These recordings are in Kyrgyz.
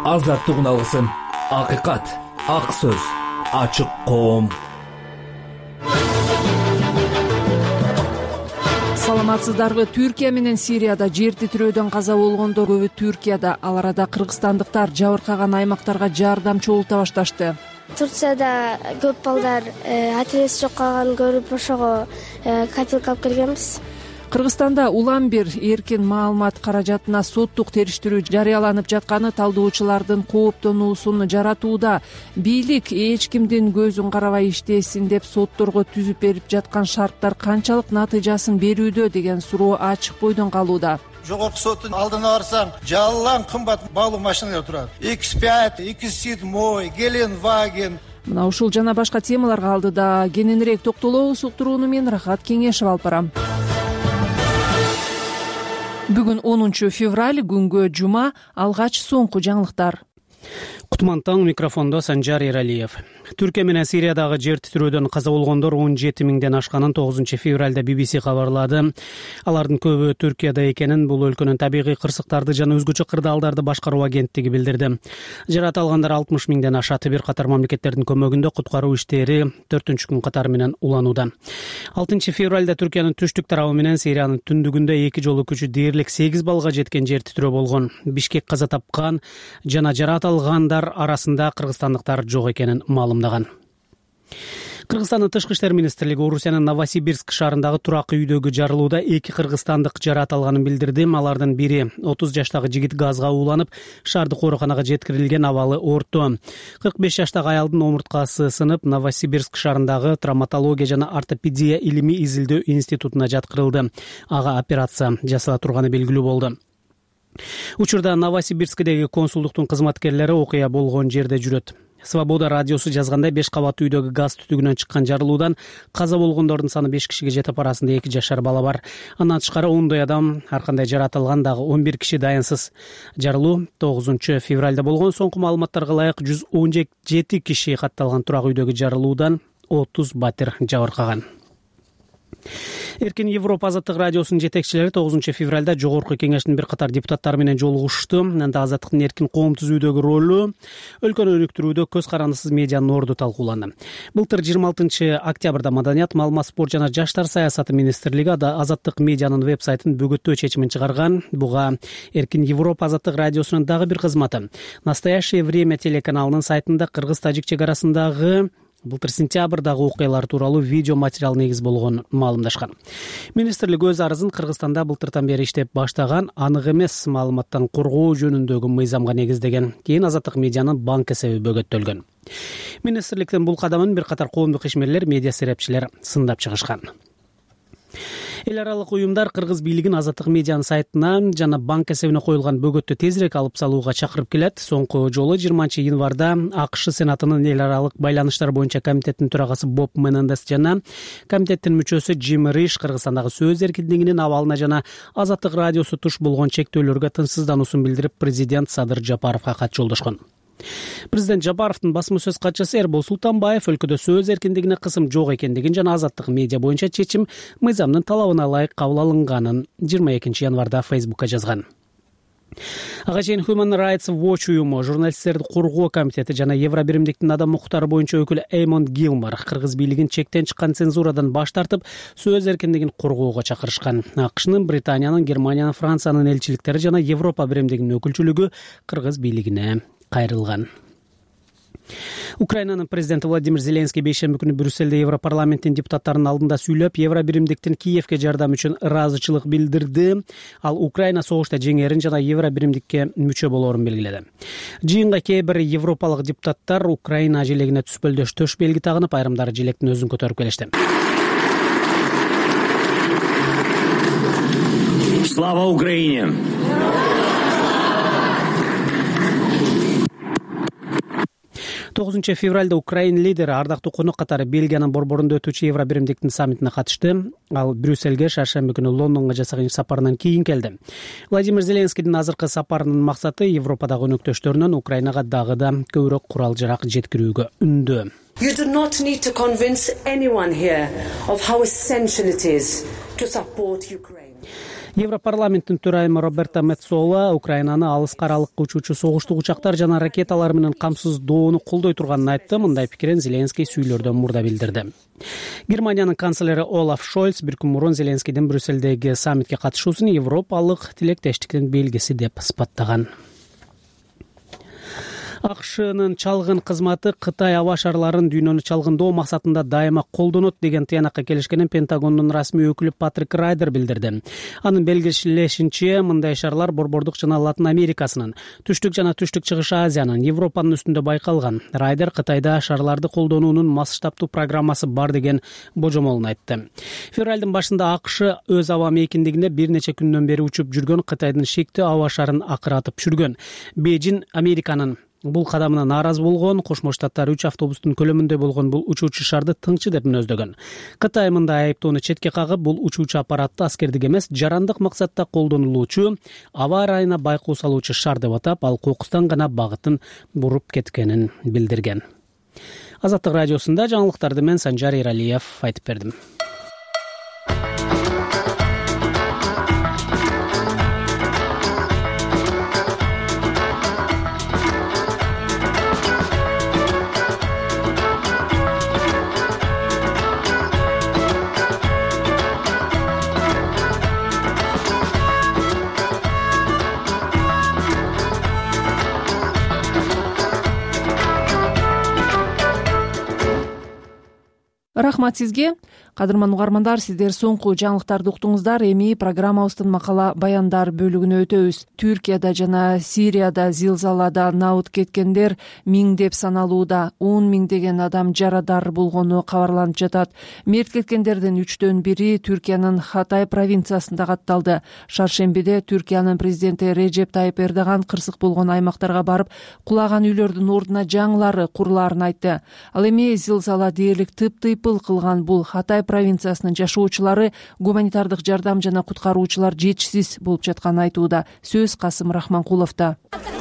азаттыгын алсын. Акыйкат, ак сөз, ачык коом. Саламатсыздарбы? Түркия менен Сирияда жер титирөөдөн каза болгондор көбү Түркияда, ал арада кыргызстандыктар жабыркаган аймактарга жардам чогулта башташты. Турцияда көп балдар атеист жок калганын көрүп ошого копилка алып келгенбиз. Кыргызстанда улам бир эркин маалымат каражатына соттук териштирүү жарыяланып жатканы талдоочулардын кооптонуусун жаратууда. Бийлик эч кимдин көзүн карабай иштесин деп сотторго түзүп берип жаткан шарттар канчалык натыйжасын берүүдө деген суроо ачык бойдон калууда. Жогорку соттун алдына барсаң, жалаң кымбат баалуу машиналар турат. X5, X7, Gelenwagen. Мына ушул жана башка темаларга алдыда кененирээк токтолобуз. Уктурууну мен Рахат Кеңешев алып барам. Бүгүн 10 февраль, күнгө жума. Алгач соңку жаңылыктар. Кутман таң, микрофондо Санжар Эралиев. Түркия менен Сириядагы жер титирөөдөн каза болгондор 17 миңден ашканын 9 февралда BBC кабарлады. Алардын көбү Түркияда экенин бул өлкөнүн табигый кырсыктарды жана өзгөчө кырдаалдарды башкаруу агенттиги билдирди. Жарат алгандар 60 миңден ашат. Бир катар мамлекеттердин көмөгүндө куткаруу иштери 4-күн катары менен уланууда. 6 февралда Түркиянын түштүк тарабы менен Сириянын түндүгүндө эки жолу күчү дээрлик 8 баллга жеткен жер титирөө болгон. Бишкек каза тапкан жана жарат алгандар арасында кыргызстандыктар жок экенин маалымдаган. Кыргызстандын тышкы иштер министрлиги Орусиянын Новосибирск шаарындагы турак үйдөгү жарылууда 2 кыргызстандык жарат алганын билдирди. Алардын бири 30 жаштагы жигит газга ууланып, шаардык ооруканага жеткирилген, абалы орто. 45 жаштагы аялдын омурткасы сынып, Новосибирск шаарындагы травматология жана ортопедия илими изилдөө институтуна жаткырылды. Ага операция жасала турганы белгилүү болду. Учурда Новосибирскдеги консулдуктун кызматкерлери окуя болгон жерде жүрөт. Свобода радиосу жазгандай 5 кабаттуу үйдөгү газ түтүгүнөн чыккан жарылуудан каза болгондордун саны 5 кишиге жетип, арасында 2 жашар бала бар. Андан тышкары 10 адам, ар кандай жарат алган дагы 11 киши дайынсыз. Жарылуу 9 февралда болгон. Соңку маалыматтарга ылайык 117 киши катталган турак үйдөгү жарылуудан 30 батир жабыркаган. Эркин Европа азаттык радиосунун жетекчилери 9 февралда Жогорку кеңештин бир катар депутаттары менен жолугушту. Анда азаттыктын эркин коом түзүүдөгү ролу, өлкөнү өнүктүрүүдө көз карандысыз медианын орду талкууланды. Былтыр 26 октябрда Маданият, маалымат, спорт жана жаштар саясаты министрлиги азаттык медианын веб-сайтын бөгөттөө чечимин чыгарган. Буга Эркин Европа азаттык радиосунун дагы бир кызматы Настоящее время телеканалынын сайтында кыргыз-тажик чек арасындагы былтыр сентябрдагы окуялар тууралуу видео материал негиз болгон маалымдашкан. Министрлик өз арызын Кыргызстанда былтыртан бери иштеп баштаган анык эмес маалыматтан коргоо жөнүндөгү мыйзамга негиздеген. Кийин азаттык медианын банк эсеби бөгөттөлгөн. Министрликтин бул кадамын бир катар коомдук ишмерлер, медиа серепчилер сындап чыгышкан. Эл аралык уюмдар кыргыз бийлигин азаттык медианын сайтына жана банк эсебине коюлган бөгөттү тезирээк алып салууга чакырып келет. Соңку жолу 20 январда АКШ Сенатынын эл аралык байланыштар боюнча комитеттин төрагасы Боб Менендес жана комитеттин мүчөсү Джим Риш Кыргызстандагы сөз эркиндигинин абалына жана азаттык радиосу туш болгон чектөөлөргө тынчсыздануусун билдирип, президент Садыр Жапаровго кат жолдошкон. Президент Жапаровдун басма сөз катчысы Эрбол Султанбаев өлкөдө сөз эркиндигине кысым жок экендигин жана азаттык медиа боюнча чечим мыйзамдын талабына ылайык кабыл алынганын 22 январда Фейсбукка жазган. Ага чейин Human Rights Watch уюму, журналисттерди коргоо комитети жана Евробиримдиктин адам укуктары боюнча өкүлү Эймонд Гилмор кыргыз бийлигин чектен чыккан цензурадан баш тартып, сөз эркиндигин коргоого чакырышкан. АКШнын, Британиянын, Германиянын, Франциянын элчиликтери жана Европа биримдигинин өкүлчүлүгү кыргыз бийлигине кайрылган. Украинанын президенти Владимир Зеленский бейшемби күнү Брюссельде Европарламенттин депутаттарынын алдында сүйлөп, Евробиримдиктин Киевке жардам үчүн ыраазычылык билдирди. Ал Украина согушта жеңерин жана Евробиримдикке мүчө болоорун белгиледи. Жыйынга кээ бир европалык депутаттар Украина желегине түспөлдөш төш белги тагынып, айрымдары желектин өзүн көтөрүп келишти. Слава Украине! 9 февралда Украин лидери ардактуу конок катары Бельгиянын борборунда өтүүчү Евробиримдиктин саммитине катышты. Ал Брюссельге шаршемби күнү Лондонго жасаган сапарынан кийин келди. Владимир Зеленскийдин азыркы сапарынын максаты Европадагы өнөктөштөрүнөн Украинага дагы да көбүрөөк курал-жарак жеткирүүгө үндөө. You do not need to convince anyone here of how essential it is to support Ukraine. Европарламенттин төрайымы Роберта Меццола Украинаны алыска аралыкка учуучу согуштук учактар жана ракеталар менен камсыздоону колдой турганын айтты. Мындай пикирин Зеленский сүйлөрдөн мурда билдирди. Германиянын канцлери Олаф Шольц бир күн мурун Зеленскийдин Брюссельдеги саммитке катышуусун европалык тилектештиктин белгиси деп сыпаттаган. АКШнын чалгын кызматы Кытай аба шарларын дүйнөнү чалгындоо максатында дайыма колдонот деген тыянакка келишкенин Пентагондун расмий өкүлү Патрик Райдер билдирди. Анын белгилешинче, мындай шарлар Борбордук жана Латын Америкасынын, Түштүк жана Түштүк Чыгыш Азиянын, Европанын үстүндө байкалган. Райдер Кытайда шарларды колдонуунун масштабдуу программасы бар деген божомолун айтты. Февралдын башында АКШ өз аба мейкиндигине бир нече күндөн бери учуп жүргөн Кытайдын шектүү аба шарын акыратып түшүргөн. Бейжин Американын бул кадамына нааразы болгон. Кошмо Штаттар 3 автобустун көлөмүндө болгон бул учуучу шарды тыңчы деп мүнөздөгөн. Кытай мындай айыптоону четке кагып, бул учуучу аппаратты аскердик эмес, жарандык максатта колдонулуучу, аба ырайына байкоо салуучу шар деп атап, ал кокустан гана багытын буруп кеткенин билдирген. Азаттык радиосунда жаңылыктарды мен Санжар Эралиев айтып бердим. Рахмат сизге. Кадырман угармандар, сиздер соңку жаңылыктарды уктуңуздар. Эми программабыздын макала баяндар бөлүгүнө өтөбүз. Түркияда жана Сирияда зилзалада наут кеткендер миңдеп саналууда. 10 миңдеген адам жарадар болгону кабарланып жатат. Мерт кеткендердин 3дөн бири Түркиянын Хатай провинциясында катталды. Шаршембиде Түркиянын президенти Режеп Тайып Эрдоган кырсык болгон аймактарга барып, кулаган үйлөрдүн ордуна жаңылары курулаарын айтты. Ал эми зилзала дээрлик тыйпыл кылган бул Хатай провинциясынын жашоочулары гуманитардык жардам жана куткаруучулар жетишсиз болуп жатканын айтууда. Сөз Касым Рахманкуловдо.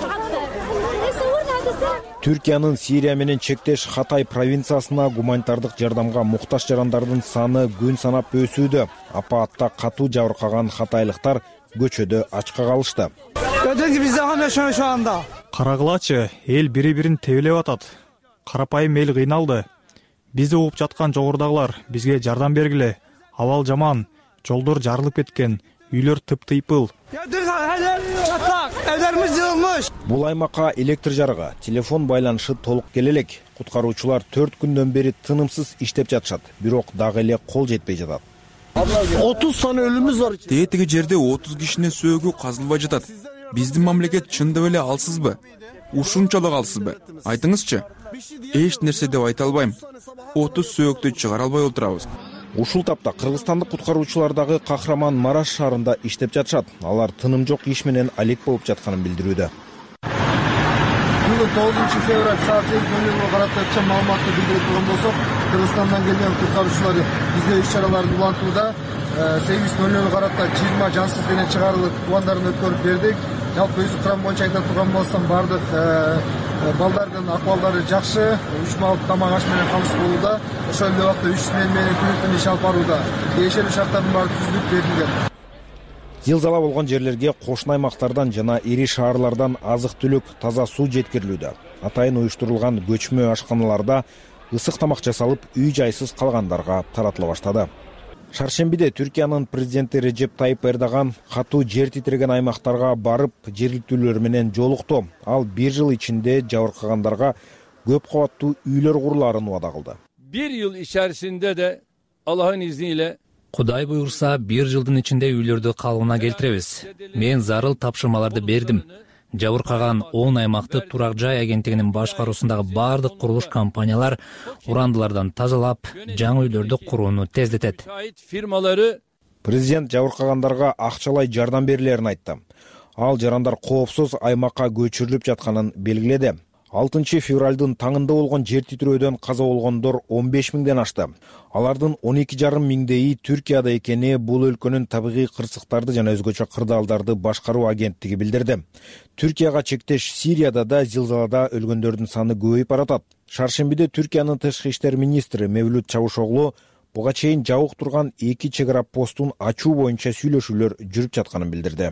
Түркиянын Сирия менен чектеш Хатай провинциясына гуманитардык жардамга муктаж жарандардын саны күн санап өсүүдө. Апаатта катуу жабыркаган хатайлыктар көчөдө ачка калышты. Карагылачы, эл бири-бирин тебелеп атат. Карапайым эл кыйналды. Бизди угуп жаткан жогордагылар бизге жардам бергиле. Абал жаман, жолдор жарылып кеткен, үйлөр тыптыйпыл. Бул аймакка электр жарыгы, телефон байланышы толук келе элек. Куткаруучулар 4 күндөн бери тынымсыз иштеп жатышат, бирок дагы эле кол жетпей жатат. 30 саны өлүмүз бар. Тетиги жерде 30 кишинин сөөгү казылбай жатат. Биздин мамлекет чындап эле алсызбы? Ушунчалык алсызбы? Айтыңызчы. Эч нерсе деп айта албайм. 30 сөөгүктү чыгара албай отурабыз. Ушул тапта кыргызстандык куткаруучулар дагы Кахраман Мараш шаарында иштеп жатышат. Алар тыным жок иш менен алек болуп жатканын билдирүүдө. 9 февраль саат 8:00 карата маалыматты билдирип турган болсок, Кыргызстандан келген куткаруучулар издөө иш-чараларын улантууда. 8:00 карата 20 жансыз дене чыгарылып тубандарын өткөрүп бердик. Жалпы өзү кырам боюнча айта турган болсом, бардык балдардын акыбалдары жакшы, 3 маал тамак аш менен камсыз болууда. Ошол эле убакта 3 смен менен күнү-түн иш алып барууда. Тиешелүү шарттардын баары түзүлүп берилген. Зилзала болгон жерлерге кошуна аймактардан жана ири шаарлардан азык-түлүк, таза суу жеткирилүүдө. Атайын уюштурулган көчмө ашканаларда ысык тамак жасалып, үй-жайсыз калгандарга таратыла баштады. Шаршембиде Түркиянын президенти Режеп Тайып Эрдоган катуу жер титиреген аймактарга барып, жергиликтүүлөр менен жолукту. Ал 1 жыл ичинде жабыркагандарга көп кабаттуу үйлөр курулаарын убада кылды. 1 yıl içerisinde de Allah'ın izniyle Кудай буйрса 1 жылдын ичинде үйлөрдү калыбына келтиребиз. Мен зарыл тапшырмаларды бердим. Жабыркаган 10 аймакты турак жай агенттигинин башкаруусундагы бардык курулуш компаниялар урандылардан тазалап, жаңы үйлөрдү курууну тездетет. Президент жабыркагандарга акчалай жардам берилерин айтты. Ал жарандар коопсуз аймакка көчүрүлүп жатканын белгиледи. 6 февралдын таңында болгон жер титирөөдөн каза болгондор 15 миңден ашты. Алардын 12,5 миңдейи Түркияда экени бул өлкөнүн табигый кырсыктарды жана өзгөчө кырдаалдарды башкаруу агенттиги билдирди. Түркияга чектеш Сирияда да зилзалада өлгөндөрдүн саны көбөйүп баратат. Шаршембиде Түркиянын тышкы иштер министри Мевлют Чавушоглу буга чейин жабык турган 2 чек ара постун ачуу боюнча сүйлөшүүлөр жүрүп жатканын билдирди.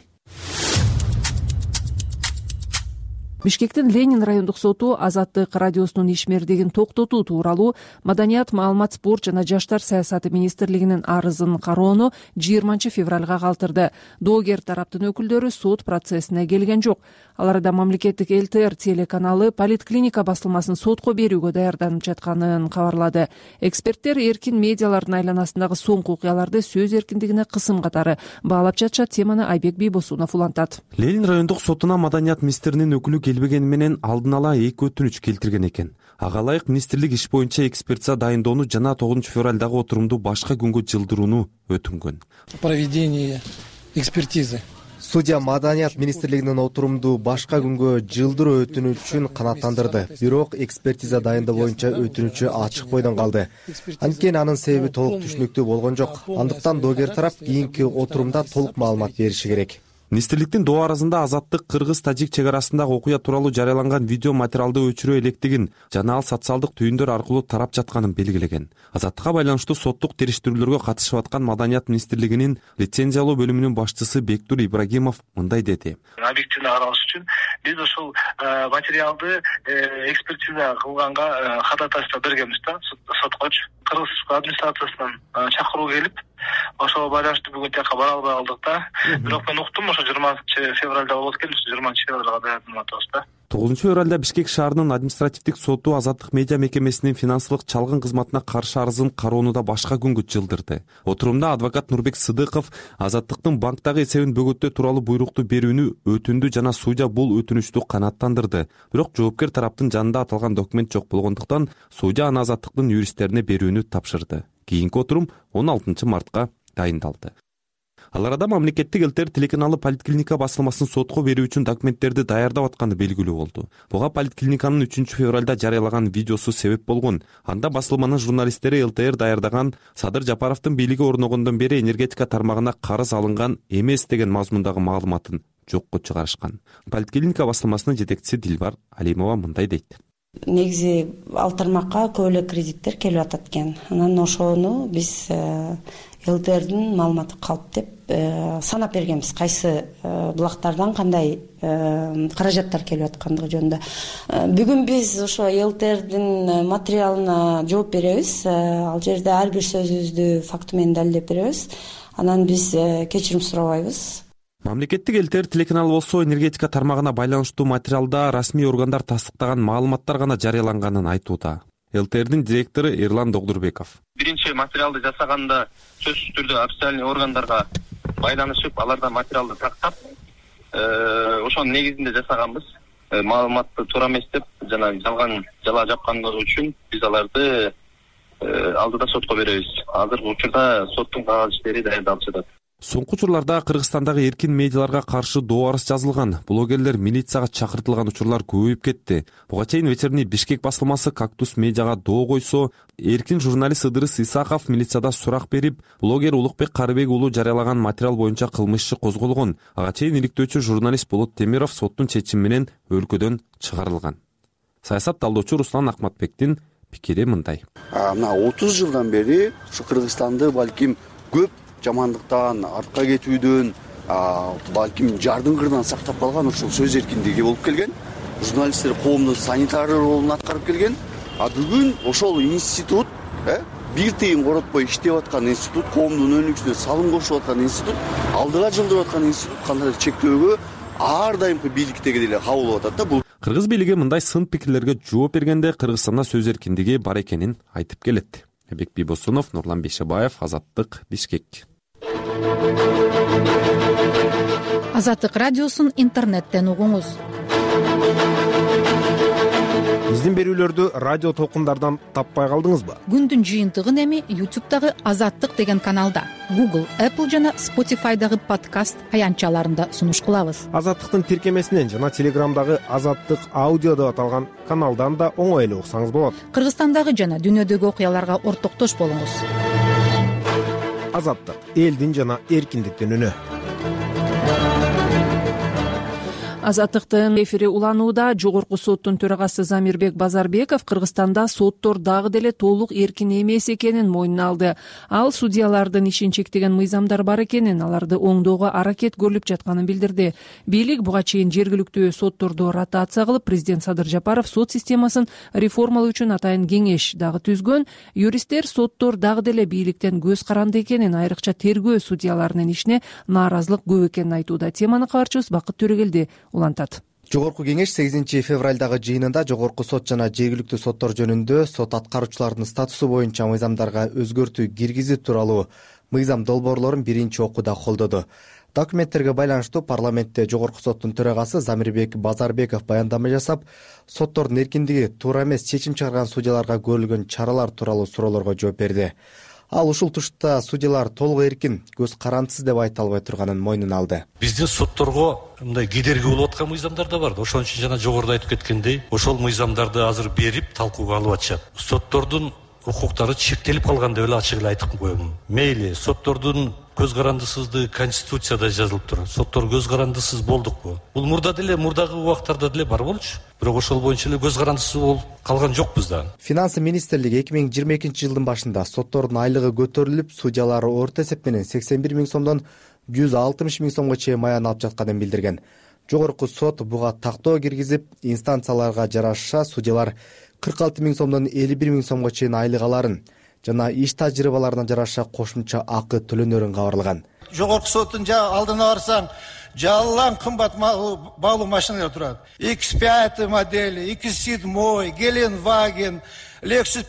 Бишкектин Ленин райондук соту Азаттык радиосунун ишмердигин токтотуу тууралуу Маданият, маалымат, спорт жана жаштар саясаты министрлигинин арызын кароону 20 февралга калтырды. Доогер тараптын өкүлдөрү сот процессине келген жок. Ал арада мамлекеттик ЛТР телеканалы Политклиника басылмасын сотко берүүгө даярданып жатканын кабарлады. Эксперттер эркин медиалардын айланасындагы соңку окуяларды сөз эркиндигине кысым катары баалап жатышат. Теманы Айбек Бийбосунов улантат. Ленин райондук сотуна Маданият министринин өкүлү келбегени менен алдын ала 2 өтүнүч келтирген экен. Ага ылайык министрлик иш боюнча экспертиза дайындоону жана 9 февралдагы отурумду башка күнгө жылдырууну өтүнгөн. Проведение экспертизы. Судья Маданият министрлигинин отурумду башка күнгө жылдыруу өтүнүчүн канааттандырды. Бирок экспертиза дайындоо боюнча өтүнүчү ачык бойдон калды. Анткени анын себеби толук түшүнүктүү болгон жок. Андыктан доогер тарап кийинки отурумда толук маалымат бериши керек. Министрликтин доо арызында Азаттык кыргыз-тажик чек арасындагы окуя тууралуу жарыяланган видео материалды өчүрө электигин жана ал социалдык түйүндөр аркылуу тарап жатканын белгилеген. Азаттыкка байланыштуу соттук териштирүүлөргө катышып аткан Маданият министрлигинин лицензиялоо бөлүмүнүн башчысы Бектур Ибрагимов мындай деди. Объективдүү караш үчүн биз ушул материалды экспертиза кылганга ходатайство бергенбиз да соткочу. Кыргыз администрациясынан чакыруу келип, ошого байланыштуу бүгүн тияка бара албай калдык да. Бирок мен уктум, ошо 20 февралда болот экен, 20 февралга даярданып атабыз да. 9 февралда Бишкек шаарынын административдик соту Азаттык медиа мекемесинин финансылык чалгын кызматына каршы арызын кароону да башка күнгө жылдырды. Отурумда адвокат Нурбек Сыдыков Азаттыктын банктагы эсебин бөгөттөө тууралуу буйрукту берүүнү өтүндү жана судья бул өтүнүчтү канааттандырды. Бирок жоопкер тараптын жанында аталган документ жок болгондуктан судья аны Азаттыктын юристтерине берүүнү тапшырды. Кийинки отурум 16 мартка дайындалды. Ал арада мамлекеттик ЛТР телеканалы Политклиника басылмасын сотко берүү үчүн документтерди даярдап атканы белгилүү болду. Буга Политклиниканын 3 февралда жарыялаган видеосу себеп болгон. Анда басылманын журналисттери ЛТР даярдаган Садыр Жапаровдун бийлиги орногондон бери энергетика тармагына карыз алынган эмес деген мазмундагы маалыматын жокко чыгарышкан. Политклиника басылмасынын жетекчиси Дилбар Алимова мындай дейт. Негизи ал тармакка көп эле кредиттер келип атат экен. Анан ошону биз ЛТРдин маалыматы калп деп санап бергенбиз. Кайсы булактардан кандай каражаттар келип аткандыгы жөнүндө. Бүгүн биз ошо ЛТРдин материалына жооп беребиз. Ал жерде ар бир сөзүбүздү факты менен далилдеп беребиз. Анан биз кечирим сурабайбыз. Мамлекеттик ЛТР телеканалы болсо энергетика тармагына байланыштуу материалда расмий органдар тастыктаган маалыматтар гана жарыяланганын айтууда. ЛТРдин директору Эрлан Догдурбеков. Биринчи материалды жасаганда сөзсүз түрдө официальный органдарга байланышып, алардан материалды тактап, ошонун негизинде жасаганбыз. Маалыматты туура эмес деп жана жалган жала жапкандыгы үчүн биз аларды алдыда сотко беребиз. Азыркы учурда соттун кагаз иштери даярдалып жатат. Соңку учурларда Кыргызстандагы эркин медиаларга каршы доо арыз жазылган. Блогерлер милицияга чакыртылган учурлар көбөйүп кетти. Буга чейин вечерний Бишкек басылмасы Кактус медиага доо койсо, эркин журналист Ыдырыс Исаков милицияда сурак берип, блогер Улукбек Карыбек уулу жарыялаган материал боюнча кылмыш иши козголгон. Ага чейин иликтөөчү журналист Болот Темиров соттун чечими менен өлкөдөн чыгарылган. Саясат талдоочу Руслан Акматбектин пикири мындай. Мына 30 жылдан бери ушу Кыргызстанды балким көп жамандыктан, артка кетүүдөн, балким жардын кырынан сактап калган ушул сөз эркиндиги болуп келген. Журналисттер коомдун санитары ролун аткарып келген. Бүгүн ошол институт, бир тыйын коротпой иштеп аткан институт, коомдун өнүгүүсүнө салым кошуп аткан институт, алдыга жылдырып аткан институт кандайдыр чектөөгө ар дайымкы бийликтеги деле кабыл болуп атат да. Бул Кыргыз бийлиги мындай сын пикирлерге жооп бергенде Кыргызстанда сөз эркиндиги бар экенин айтып келет. Айбек Бийбосунов, Нурлан Бейшебаев, Азаттык, Бишкек. Азаттык радиосун интернеттен угуңуз. Биздин берүүлөрдү радио толкундардан таппай калдыңызбы? Күндүн жыйынтыгын эми YouTube'дагы Азаттык деген каналда, Google, Apple жана Spotify'дагы подкаст аянтчаларында сунуш кылабыз. Азаттыктын тиркемесинен жана Телеграмдагы Азаттык аудио деп аталган каналдан да оңой эле уксаңыз болот. Кыргызстандагы жана дүйнөдөгү окуяларга ортоктош болуңуз. Азаттык, элдин жана эркиндиктин үнү. Азаттыктын эфири уланууда. Жогорку соттун төрагасы Замирбек Базарбеков Кыргызстанда соттор дагы деле толук эркин эмес экенин мойнуна алды. Ал судьялардын ишин чектеген мыйзамдар бар экенин, аларды оңдоого аракет көрүлүп жатканын билдирди. Бийлик буга чейин жергиликтүү сотторду ротация кылып, президент Садыр Жапаров сот системасын реформалоо үчүн атайын кеңеш дагы түзгөн. Юристтер соттор дагы деле бийликтен көз каранды экенин, айрыкча тергөө судьяларынын ишине нааразылык көп экенин айтууда. Теманы кабарчыбыз Бакыт Төрөгелди улантат. Жогорку кеңеш 8 февралдагы жыйынында жогорку сот жана жергиликтүү соттор жөнүндө сот аткаруучулардын статусу боюнча мыйзамдарга өзгөртүү киргизүү тууралуу мыйзам долбоорлорун биринчи окууда колдоду. Документтерге байланыштуу парламентте жогорку соттун төрагасы Замирбек Базарбеков баяндама жасап, соттордун эркиндиги туура эмес чечим чыгарган судьяларга көрүлгөн чаралар тууралуу суроолорго жооп берди. Ал ушул тушта судьялар толук эркин, көз карандысыз деп айта албай турганын мойнуна алды. Биздин сотторго мындай кедерги болуп аткан мыйзамдар да бар. Ошон үчүн жана жогоруда айтып кеткендей, ошол мыйзамдарды азыр берип талкууга алып атышат. Соттордун укуктары чектелип калган деп эле ачык эле айтып коем. Мейли, соттордун көз карандысыздыгы конституцияда жазылып турат. Соттор көз карандысыз болдукпу? Бул мурдагы убактарда деле бар болчу. Бирок ошол боюнча эле көз карандысыз болуп калган жокпуз да. Финансы министрлиги 2022 жылдын башында соттордун айлыгы көтөрүлүп, судьялары орто эсеп менен 81 миң сомдон 160 миң сомго чейин маян алып жатканын билдирген. Жогорку сот буга тактоо киргизип, инстанцияларга жараша судьялар 46 миң сомдон 51 миң сомго чейин айлык аларын жана иш тажрыйбаларына жараша кошумча акы төлөнөрүн кабарлаган. Жогорку соттун алдына барсаң, жалаң кымбат баалуу машиналар турат. X5 модели, X7, Gelenwagen, Lexus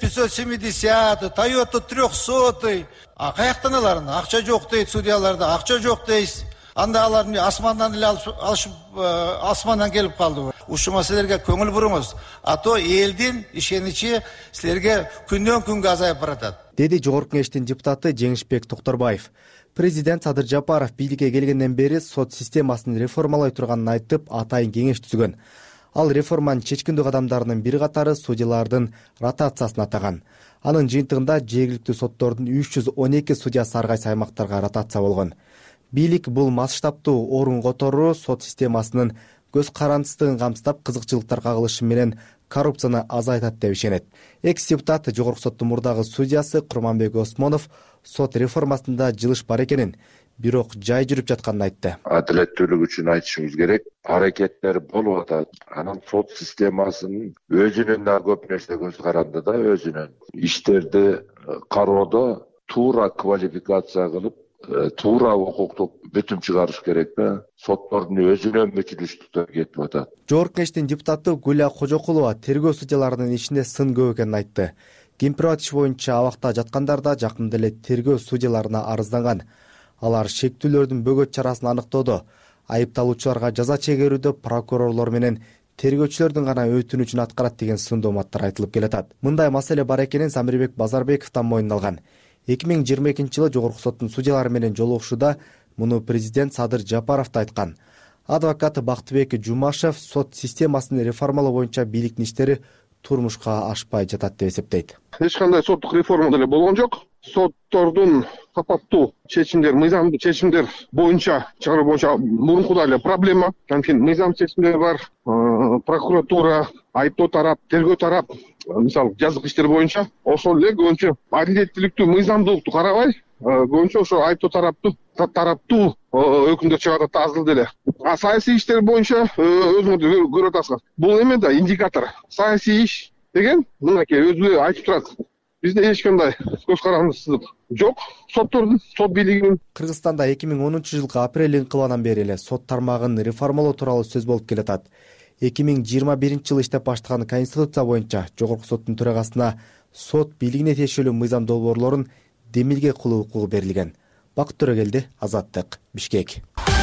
570, Toyota 300. А каяктан аларын? Акча жок дейт судьяларда, акча жок дейт. Анда аларды асмандан эле алышып, асмандан келип калды. Ушул маселелерге көңүл буруңуз. А то элдин ишеничи силерге күндөн күнгө азайып баратат. Деди жогорку кеңештин депутаты Жеңишбек Токторбаев. Президент Садыр Жапаров бийликке келгенден бери сот системасын реформалай турганын айтып, атайын кеңеш түзгөн. Ал реформанын чечкиндүү кадамдарынын бир катары судьялардын ротациясын атаган. Анын жыйынтыгында жергиликтүү соттордун 312 судьясы ар кайсы аймактарга ротация болгон. Бийлик бул масштабтуу орун которуу сот системасынын көз карандысыздыгын камсыздап, кызыкчылыктар кагылышы менен коррупцияны азайтат деп ишенет. Экс-депутат жогорку соттун мурдагы судьясы Курманбек Осмонов сот реформасында жылыш бар экенин, бирок жай жүрүп жатканын айтты. Адилеттүүлүк үчүн айтышыбыз керек. Аракеттер болуп атат. Анан сот системасынын өзүнүн да көп нерсе көз каранды да, өзүнүн иштерди кароодо туура квалификация кылып, туура укуктук бүтүм чыгарыш керек да. Соттордун өзүнөн мүчүлүштүктөр кетип атат. Жогорку кеңештин депутаты Гүлия Кожокулова тергөө судьяларынын ишинде сын көп экенин айтты. Кемпирабад иш боюнча абакта жаткандар да жакында эле тергөө судьяларына арызданган. Алар шектүүлөрдүн бөгөт чарасын аныктоодо, айыпталуучуларга жаза чегерүүдө прокурорлор менен тергөөчүлөрдүн гана өтүнүчүн аткарат деген сындооматтар айтылып келатат. Мындай маселе бар экенин Замирбек Базарбековдон мойнуна алган. 2022 жылы жогорку соттун судьялары менен жолугушууда муну президент Садыр Жапаров да айткан. Адвокат Бактыбек Жумашев сот системасын реформалоо боюнча бийликтин иштери турмушка ашпай жатат деп эсептейт. Эч кандай соттук реформа деле болгон жок. Соттордун сапаттуу чечимдер, мыйзамдуу чечимдер боюнча чыгаруу боюнча мурункудай эле проблема. Анткени мыйзам чечимдер бар, прокуратура, айыптоо тарап, тергөө тарап, мисалы жазык иштер боюнча ошол эле көбүнчө адилеттүүлүктү, мыйзамдуулукту карабай, көбүнчө ошо айыптоо тараптуу өкүмдөр чыгат да аз деле. А саясий иштер боюнча өзүңөр көрүп атасыздар. Бул эме да индикатор. Саясий иш деген мынакей өзү айтып турат. Бизде эч кандай көз карандысыздык жок. Соттордун, сот бийлигинин. Кыргызстанда 2010 жылкы апрель инкылабынан бери эле сот тармагын реформалоо тууралуу сөз болуп келатат. 2021 жылы иштеп баштаган Конституция боюнча жогорку соттун төрагасына сот бийлигине тиешелүү мыйзам долбоорлорун демилге кылуу укугу берилген. Бакыт Төрөгелди, Азаттык, Бишкек.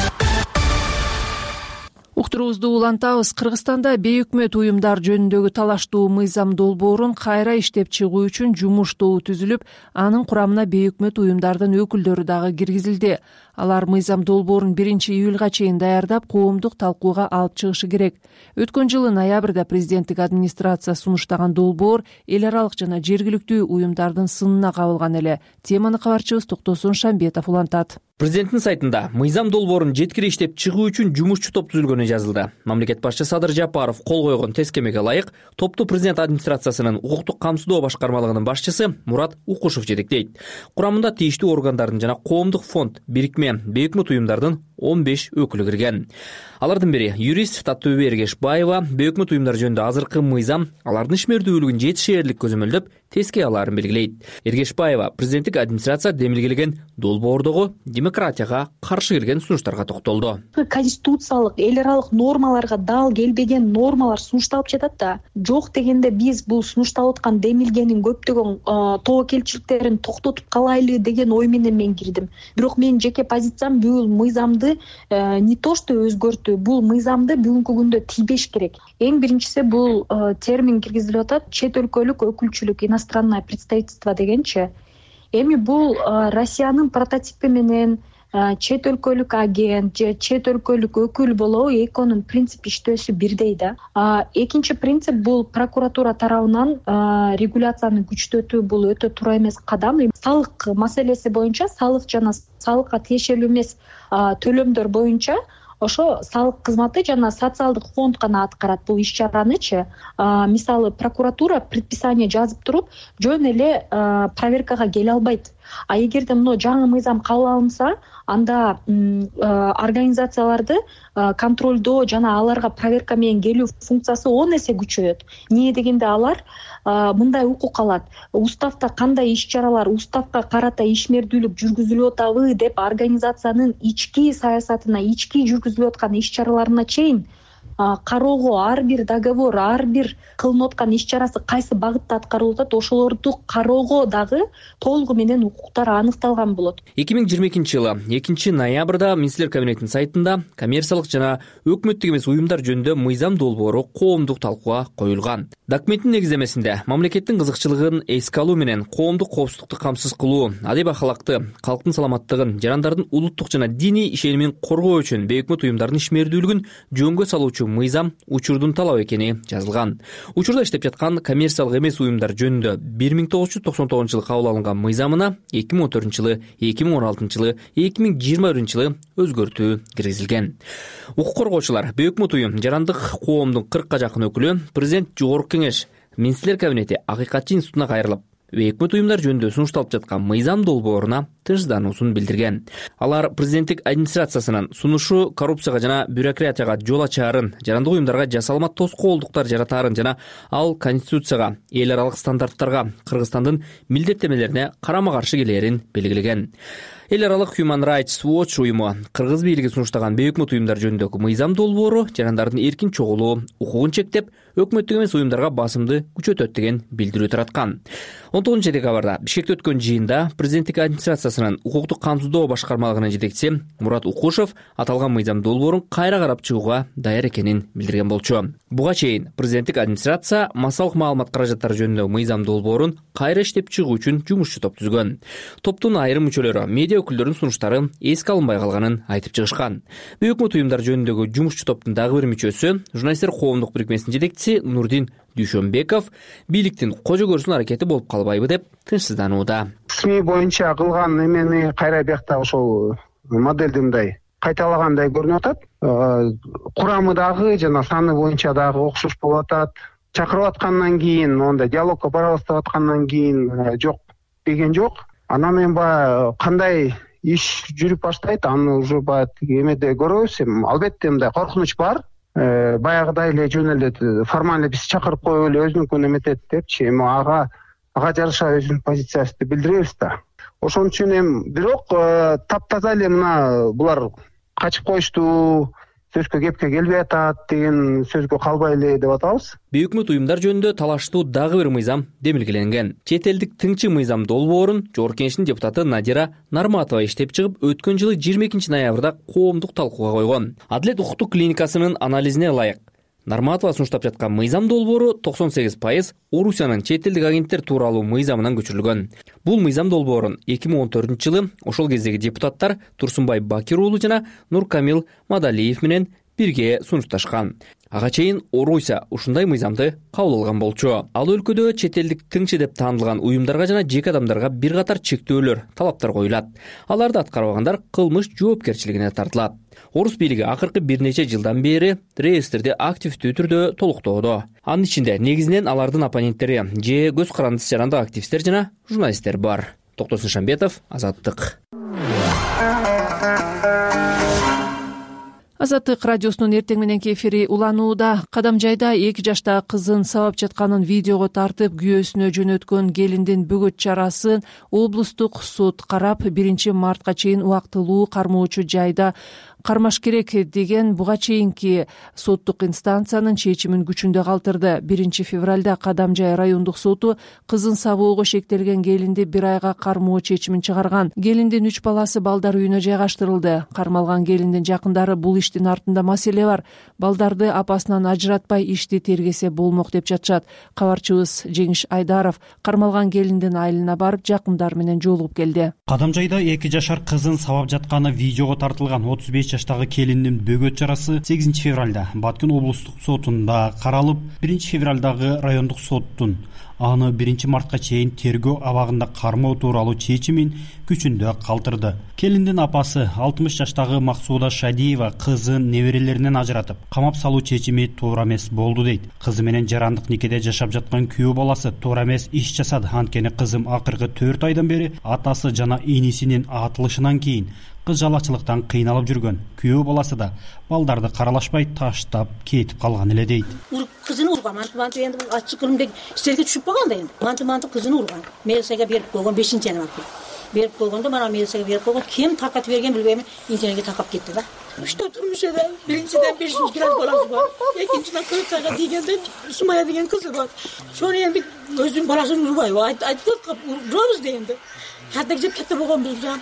Уктуруубузду улантабыз. Кыргызстанда бейөкмөт уюмдар жөнүндөгү талаштуу мыйзам долбоорун кайра иштеп чыгуу үчүн жумуш тобу түзүлүп, анын курамына бейөкмөт уюмдардын өкүлдөрү дагы киргизилди. Алар мыйзам долбоорун 1-июлга чейин даярдап, коомдук талкууга алып чыгышы керек. Өткөн жылы ноябрда президенттик администрация сунуштаган долбоор эл аралык жана жергиликтүү уюмдардын сынына кабылган эле. Теманы кабарчыбыз Токтосун Шамбетов улантат. Президенттин сайтында мыйзам долбоорун жеткире иштеп чыгуу үчүн жумушчу топ түзүлгөнү жазылды. Мамлекет башчысы Садыр Жапаров кол койгон тескемеге ылайык топту президент администрациясынын укуктук камсыздоо башкармалыгынын башчысы Мурат Укушев жетектейт. Курамында тийиштүү органдардын жана коомдук фонд, бирикме, бейөкмөт уюмдардын 15 өкүлү кирген. Алардын бири юрист Татыбек Эргешбаева бейөкмөт уюмдар жөнүндө азыркы мыйзам алардын ишмердүүлүгүн жетишээрлик көзөмөлдөп теске алаарын белгилейт. Эргешбаева президенттик администрация демилгелеген долбоордогу демократияга каршы келген сунуштарга токтолду. Конституциялык, эл аралык нормаларга дал келбеген нормалар сунушталып жатат да. Жок дегенде биз бул сунушталып аткан демилгенин көптөгөн тобокелчиликтерин токтотуп калайлы деген ой менен мен кирдим. Бирок менин жеке позициям бул мыйзамды не то что өзгөртүү, бул мыйзамды бүгүнкү күндө тийбеш керек. Эң биринчиси бул термин киргизилип атат, чет өлкөлүк өкүлчүлүк, иностранное представительство дегенчи. Эми бул Россиянын прототипи менен чет өлкөлүк агент же чет өлкөлүк өкүл болобу, экөөнүн принцип иштөөсү бирдей да. Экинчи принцип бул прокуратура тарабынан регуляцияны күчтөтүү, бул өтө туура эмес кадам. Салык маселеси боюнча, салык жана салыкка тиешелүү эмес төлөмдөр боюнча ошо салык кызматы жана социалдык фонд гана аткарат бул иш-чаранычы. Мисалы прокуратура предписание жазып туруп, жөн эле проверкага келе албайт. А эгерде мына жаңы мыйзам кабыл алынса, анда организацияларды контролдоо жана аларга проверка менен келүү функциясы 10 эсе күчөйөт. Эмне дегенде алар мындай укук алат. Уставда кандай иш-чаралар, уставга карата ишмердүүлүк жүргүзүлүп атабы деп организациянын ички саясатына, ички жүргүзүлүп аткан иш-чараларына чейин кароого, ар бир договор, ар бир кылынып аткан иш-чарасы кайсы багытта аткарылып атат, ошолорду кароого дагы толугу менен укуктар аныкталган болот. 2022 жылы 2 ноябрда Министрлер кабинетинин сайтында коммерциялык жана өкмөттүк эмес уюмдар жөнүндө мыйзам долбоору коомдук талкууга коюлган. Документтин негиздемесинде мамлекеттин кызыкчылыгын эске алуу менен коомдук коопсуздукту камсыз кылуу, адеп акылакты, калктын саламаттыгын, жарандардын улуттук жана диний ишенимин коргоо үчүн бейөкмөт уюмдардын ишмердүүлүгүн жөнгө салуучу мыйзам учурдун талабы экени жазылган. Учурда иштеп жаткан коммерциялык эмес уюмдар жөнүндө 1999 жылы кабыл алынган мыйзамына 2014 жылы, 2016 жылы, 2021 жылы өзгөртүү киргизилген. Укук коргоочулар, бейөкмөт уюм, жарандык коомдун 40 жакын өкүлү президент Жогорку кеңеш, Министрлер кабинети Акыйкатчы институтуна кайрылып, бейөкмөт уюмдар жөнүндө сунушталып жаткан мыйзам долбооруна тынчсыздануусун билдирген. Алар президенттик администрациясынын сунушу коррупцияга жана бюрократияга жол ачаарын, жарандык уюмдарга жасалма тоскоолдуктар жаратаарын жана ал конституцияга, эл аралык стандарттарга, Кыргызстандын милдеттенмелерине карама-каршы келээрин белгилеген. Эл аралык Human Rights Watch уюму кыргыз бийлиги сунуштаган бейөкмөт уюмдар жөнүндөгү мыйзам долбоору жарандардын эркин чогулуу укугун чектеп, өкмөттүк эмес уюмдарга басымды күчөтөт деген билдирүү тараткан. 19 декабрда Бишкекте өткөн жыйында президенттик администрациясынын укуктук камсыздоо башкармалыгынын жетекчиси Мурат Укушев аталган мыйзам долбоорун кайра карап чыгууга даяр экенин билдирген болчу. Буга чейин президенттик администрация массалык маалымат каражаттары жөнүндө мыйзам долбоорун кайра иштеп чыгуу үчүн жумушчу топ түзгөн. Топтун айрым мүчөлөрү медиа өкүлдөрүнүн сунуштары эске алынбай калганын айтып чыгышкан. Бейөкмөт уюмдар жөнүндөгү жумушчу топтун дагы бир мүчөсү, журналисттер коомдук бирикмесинин жетекчиси Нурдин Дүйшөнбеков бийликтин кожо көрсүн аракети болуп калбайбы деп тынчсызданууда. СМИ боюнча кылган эмени кайра биякта ошол моделди мындай кайталагандай көрүнүп атат. Курамы дагы жана саны боюнча дагы окшош болуп атат. Чакырып аткандан кийин, онда диалогко барабыз аткандан кийин жок деген жок. Анан эми баягы кандай иш жүрүп баштайт, аны уже баягы эмеде көрөбүз. Албетте мындай коркунуч бар. Баягыдай эле жөн эле формально биз чакырып коюп эле өзүнүкүн эметет депчи, эми ага жараша өзүнүн позициясыбызды билдиребиз да. Ошон үчүн эми бирок таптаза эле мына булар качып коюшту, сөзгө кепке келбей атат деген сөзгө калбай эле деп атабыз. Бейөкмөт уюмдар жөнүндө талаштуу дагы бир мыйзам демилгеленген. Чет элдик тыңчы мыйзам долбоорун Жогорку Кеңештин депутаты Надира Нарматова иштеп чыгып, өткөн жылы 22 ноябрда коомдук талкууга койгон. Адилет укуктук клиникасынын анализине ылайык Нарматова сунуштап жаткан мыйзам долбоору 98% Орусиянын чет элдик агенттер тууралуу мыйзамынан көчүрүлгөн. Бул мыйзам долбоорун 2014 жылы ошол кездеги депутаттар Турсунбай Бакир уулу жана Нуркамил Мадалиев менен бирге сунушташкан. ага чейин оройса ушундай мыйзамды кабыл алган болчу. Ал өлкөдө чет элдик тыңчы деп таанылган уюмдарга жана жеке адамдарга бир катар чектөөлөр, талаптар коюлат. Аларды аткарбагандар кылмыш жоопкерчилигине тартылат. Орус бийлиги акыркы бир нече жылдан бери реестрди активдүү түрдө толуктоодо. Анын ичинде негизинен алардын оппоненттери же көз карандысы жарандык активисттер жана журналисттер бар. Токтосун Шамбетов, Азаттык. Азаттык радиосунун эртең мененки эфири уланууда. Кадамжайда 2 жаштагы кызын сабап жатканын видеого тартып күйөөсүнө жөнөткөн келиндин бөгөт чарасын облустук суд карап 1 мартка чейин убактылуу кармоочу жайда кармаш керек деген буга чейинки соттук инстанциянын чечимин күчүндө калтырды. 1 февралда Кадамжай райондук соту кызын сабоого шектелген келинди 1 айга кармоо чечимин чыгарган. Келиндин 3 баласы балдар үйүнө жайгаштырылды. Кармалган келиндин жакындары бул иштин артында маселе бар, балдарды апасынан ажыратпай ишти тергесе болмок деп жатышат. Кабарчыбыз Жеңиш Айдаров кармалган келиндин айылына барып жакындар менен жолугуп келди. Кадамжайда 2 жашар кызын сабап жатканы видеого тартылган 35 жаштагы келиндин бөгөт чарасы 8 февралда Баткен облустук сотунда каралып, 1 февралдагы райондук соттун аны 1 мартка чейин тергөө абагында кармоо тууралуу чечимин күчүндө калтырды. Келиндин апасы 60 жаштагы Максуда Шадиева кызын неберелеринен ажыратып, камап салуу чечими туура эмес болду дейт. Кызы менен жарандык никеде жашап жаткан күйөө баласы туура эмес иш жасады. Анткени кызым акыркы 4 айдан бери атасы жана инисинин атылышынан кийин кыз жалачылыктан кыйналып жүргөн. Күйөө баласы да балдарды каралашпай таштап кетип калган эле дейт. Кызын урган, мантып энди бул ачык кылымдык истерге түшүп калганда энди. Мантып кызын урган. Милицияга берип койгон 5-январь. Берип койгондо мана милицияга берип койгон. Ким таркатып берген билбейм, интернетке таркап кетти да. Что турмушеда биринчиден 5 класс баласы бар. Экинчиден 40 айга тийгенде Сумая деген кызы бар. Шону энди өзүнүн баласын урбайбы? Айтып урабыз дегенде. Кадек жеп кетти болгонбуз да.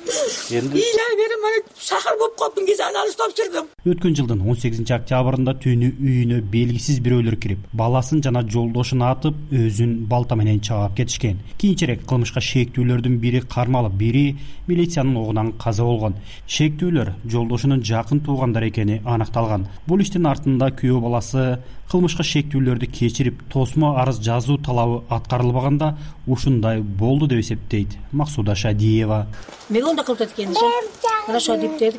Энди берим мана шахар болуп калыптын кезин алыс тапшырдым. Өткөн жылдын 18 октябрында түнү үйүнө белгисиз бирөөлөр кирип, баласын жана жолдошун атып, өзүн балта менен чаап кетишкен. Кийинчерээк кылмышка шектүүлөрдүн бири кармалып, бири милициянын огунан каза болгон. Шектүүлөр жолдошунун жакын туугандар экени аныкталган. Бул иштин артында күйөө баласы кылмышка шектүүлөрдү кечирип, тосмо арыз жазуу талабы аткарылбаганда ушундай болду деп эсептейт Максуда Шадиева. Мегонда кылып кеткен Хорошо дептерди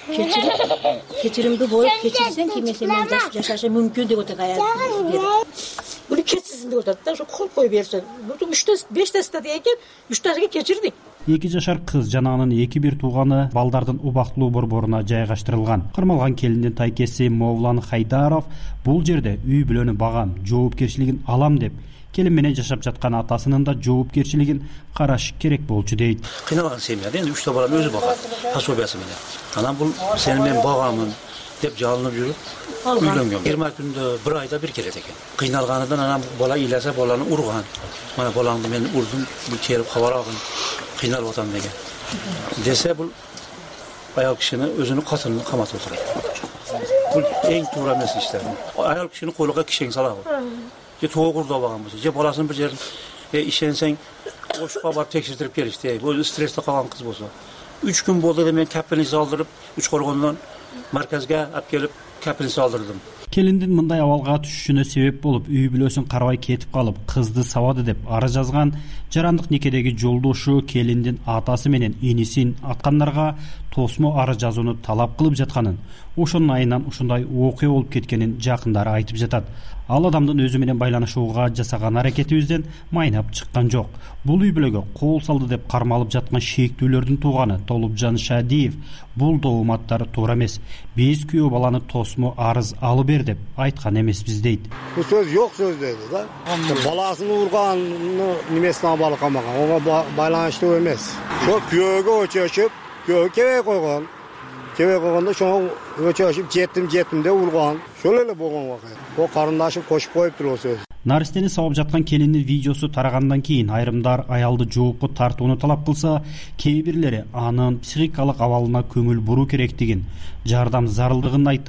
кечиримди боюп кечирсең кимесе мен жашашы мүмкүн деп атат аял. Буну кечирсин деп атат да, ошо кол коюп берсе. Бул 3-5 статья экен, 3 статьяга кечирдик. 2 жашар кыз жана анын 2 тууганы балдардын убактылуу борборуна жайгаштырылган. Кармалган келиндин тайкеси Мовлан Хайдаров бул жерде үй бүлөнү багам, жоопкерчилигин алам деп келин менен жашап жаткан атасынын да жоопкерчилигин караш керек болчу дейт. Кыйналган семьяда энди 3 баланы өзү багат, пособиясы менен. Анан бул сени мен багамын деп жалынып жүрүп үйлөнгөн. 20 күндө 1 айда бир келет экен. Кыйналганынан анан бала илесе баланы урган. Мана балаңды мен урдум, бул келип кабар алган. Кыйналып атам деген. Десе бул аял кишини өзүнүн катынын каматып отурат. Бул эң туура эмес иштер. Аял кишини колуга кишең салабы. Же тоогурда баган болсо, же баласын бир жерин ишенсең ошко барып текшертирип келишти. Бул стрессте калган кыз болсо. 3 күн болду деп мен капельница алдырып, Үч Коргондон марказга алып келип капельница алдырдым. Келиндин мындай абалга түшүшүнө себеп болуп, үй бүлөсүн карабай кетип калып, кызды сабады деп арыз жазган жарандык никедеги жолдошу келиндин атасы менен инисин аткандарга тосмо арыз жазууну талап кылып жатканын, ошонун айынан ушундай окуя болуп кеткенин жакындары айтып жатат. Ал адамдын өзү менен байланышууга жасаган аракетибизден майнап чыккан жок. Бул үй бүлөгө кол салды деп кармалып жаткан шектүүлөрдүн тууганы Толупжан Шадиев бул дооматтар туура эмес. Биз күйөө баланы тосмо арыз алып бер деп айткан эмеспиз дейт. Бул сөз жок сөз дейди да. Баласын урганны немесине абалы камаган, ого байланыштуу эмес. Ошо күйөөгө өчөшүп, күйөө кебей койгон. Кебей койгондо ошо өчөшүп жеттим деп урган. Ошол эле болгон вакыйга. О карындашым кошуп коюптур ол сөз. Наристени сабап жаткан келиндин видеосу тарагандан кийин айрымдар аялды жоопко тартууну талап кылса, кээ бирлери анын психикалык абалына көңүл буруу керектигин, жардам зарылдыгын айтып,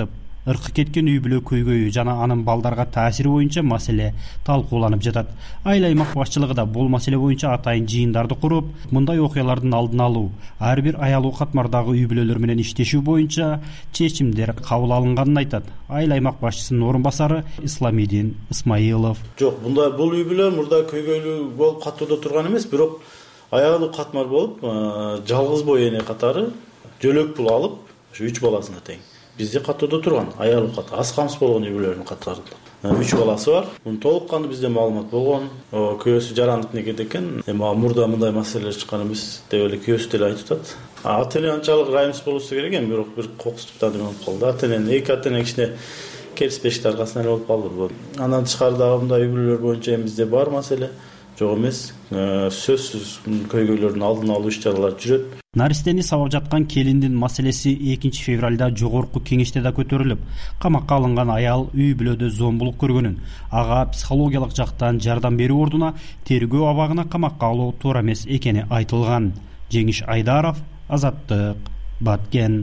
ыркы кеткен үй бүлө көйгөйү жана анын балдарга таасири боюнча маселе талкууланып жатат. Айыл аймак башчылыгы да бул маселе боюнча атайын жыйындарды куруп, мындай окуялардын алдын алуу, ар бир аялуу катмардагы үй бүлөлөр менен иштешүү боюнча чечимдер кабыл алынганын айтат айыл аймак башчысынын орун басары Исламидин Исмаилов. Жок, бул үй бүлө мурда көйгөйлүү болуп катууда турган эмес, бирок аялуу катмар болуп, жалгыз бой эне катары жөлөк пул алып, ушу 3 баласына тең бизде катууда турган аялуу катары аз камсыз болгон үй бүлөлөрдүн катарында 3 баласы бар. Мунун толук кандуу бизде маалымат болгон. Күйөөсү жарандык некеде экен. Эми мурда мындай маселелер чыккан эмес деп эле күйөөсү деле айтып атат. Ата эне анчалык ырайымсыз болбосо керек эми, бирок бир кокустуктан болуп калды. Ата эне эки ата эне кичине келиспештик аркасынан эле болуп калды. Андан тышкары дагы мындай үй бүлөлөр боюнча эми бизде бар маселе жок эмес. Сөзсүз көйгөйлөрдүн алдын алуу иш-чаралары жүрөт. Наристени сабап жаткан келиндин маселеси 2 февралда жогорку кеңеште да көтөрүлүп, камакка алынган аял үй бүлөдө зомбулук көргөнүн, ага психологиялык жактан жардам берүү ордуна тергөө абагына камакка алуу туура эмес экени айтылган. Жеңиш Айдаров, Азаттык, Баткен.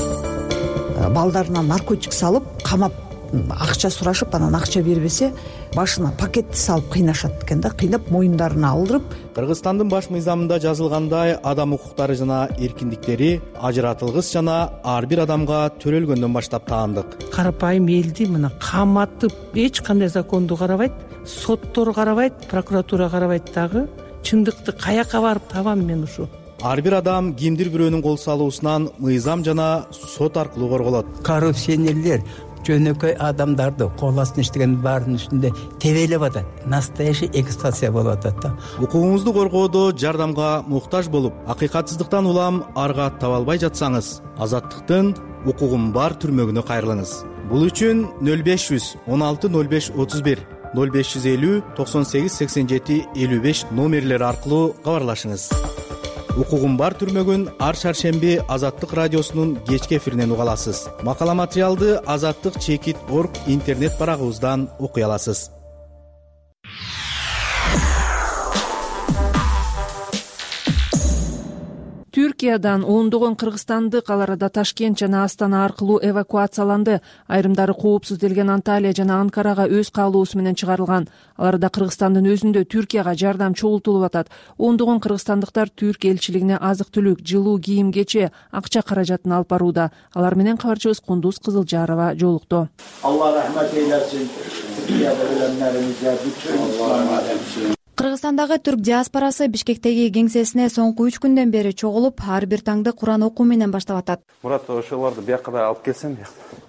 Балдарына наркотик салып, камап акча сурашып, анан акча бербесе, башына пакетти салып кыйнашат экен да, кыйнап моюндарына алдырып. Кыргызстандын баш мыйзамында жазылгандай, адам укуктары жана эркиндиктери ажыратылгыс жана ар бир адамга төрөлгөндөн баштап таандык. Карапайым элди мына каматып, эч кандай законду карабайт, соттор карабайт, прокуратура карабайт дагы. Чындыкты каяка барып табам мен ушу? Ар бир адам кимдир бирөөнүн кол салуусунан мыйзам жана сот аркылуу корголот. Коррупционерлер жөнөкөй адамдарды кол астына иштеген баарынын үстүндө тебелеп атат. Настоящий эксплуатация болуп атат да. Укугуңузду коргоодо жардамга муктаж болуп, акыйкатсыздыктан улам арга таба албай жатсаңыз, Азаттыктын укугум бар түрмөгүнө кайрылыңыз. Бул үчүн 0500 16 05 31 0550 98 87 55 номерлери аркылуу кабарлашыңыз. Укугум бар түрмөгүн ар шаршемби Азаттык радиосунун кечки эфиринен уга аласыз. Макала материалды azattik.org интернет барагыбыздан окуй аласыз. Түркиядан ондогон кыргызстандык ал арада Ташкент жана Астана аркылуу эвакуацияланды. Айрымдары коопсуз делген Анталия жана Анкарага өз каалоосу менен чыгарылган. Ал арада Кыргызстандын өзүндө Түркияга жардам чогултулуп атат. Ондогон кыргызстандыктар Түрк элчилигине азык-түлүк, жылуу кийим-кече, акча каражатын алып барууда. Алар менен кабарчыбыз Кундуз Кызылжарова жолукту. Алла рахмат эйлесин. Түркияда өлөмлөрүбүзгө бүт Кыргызстандагы түрк диаспорасы Бишкектеги кеңсесине соңку 3 күндөн бери чогулуп, ар бир таңды Куран окуу менен баштап атат. Мурат, ошолорду бияка да алып келсем,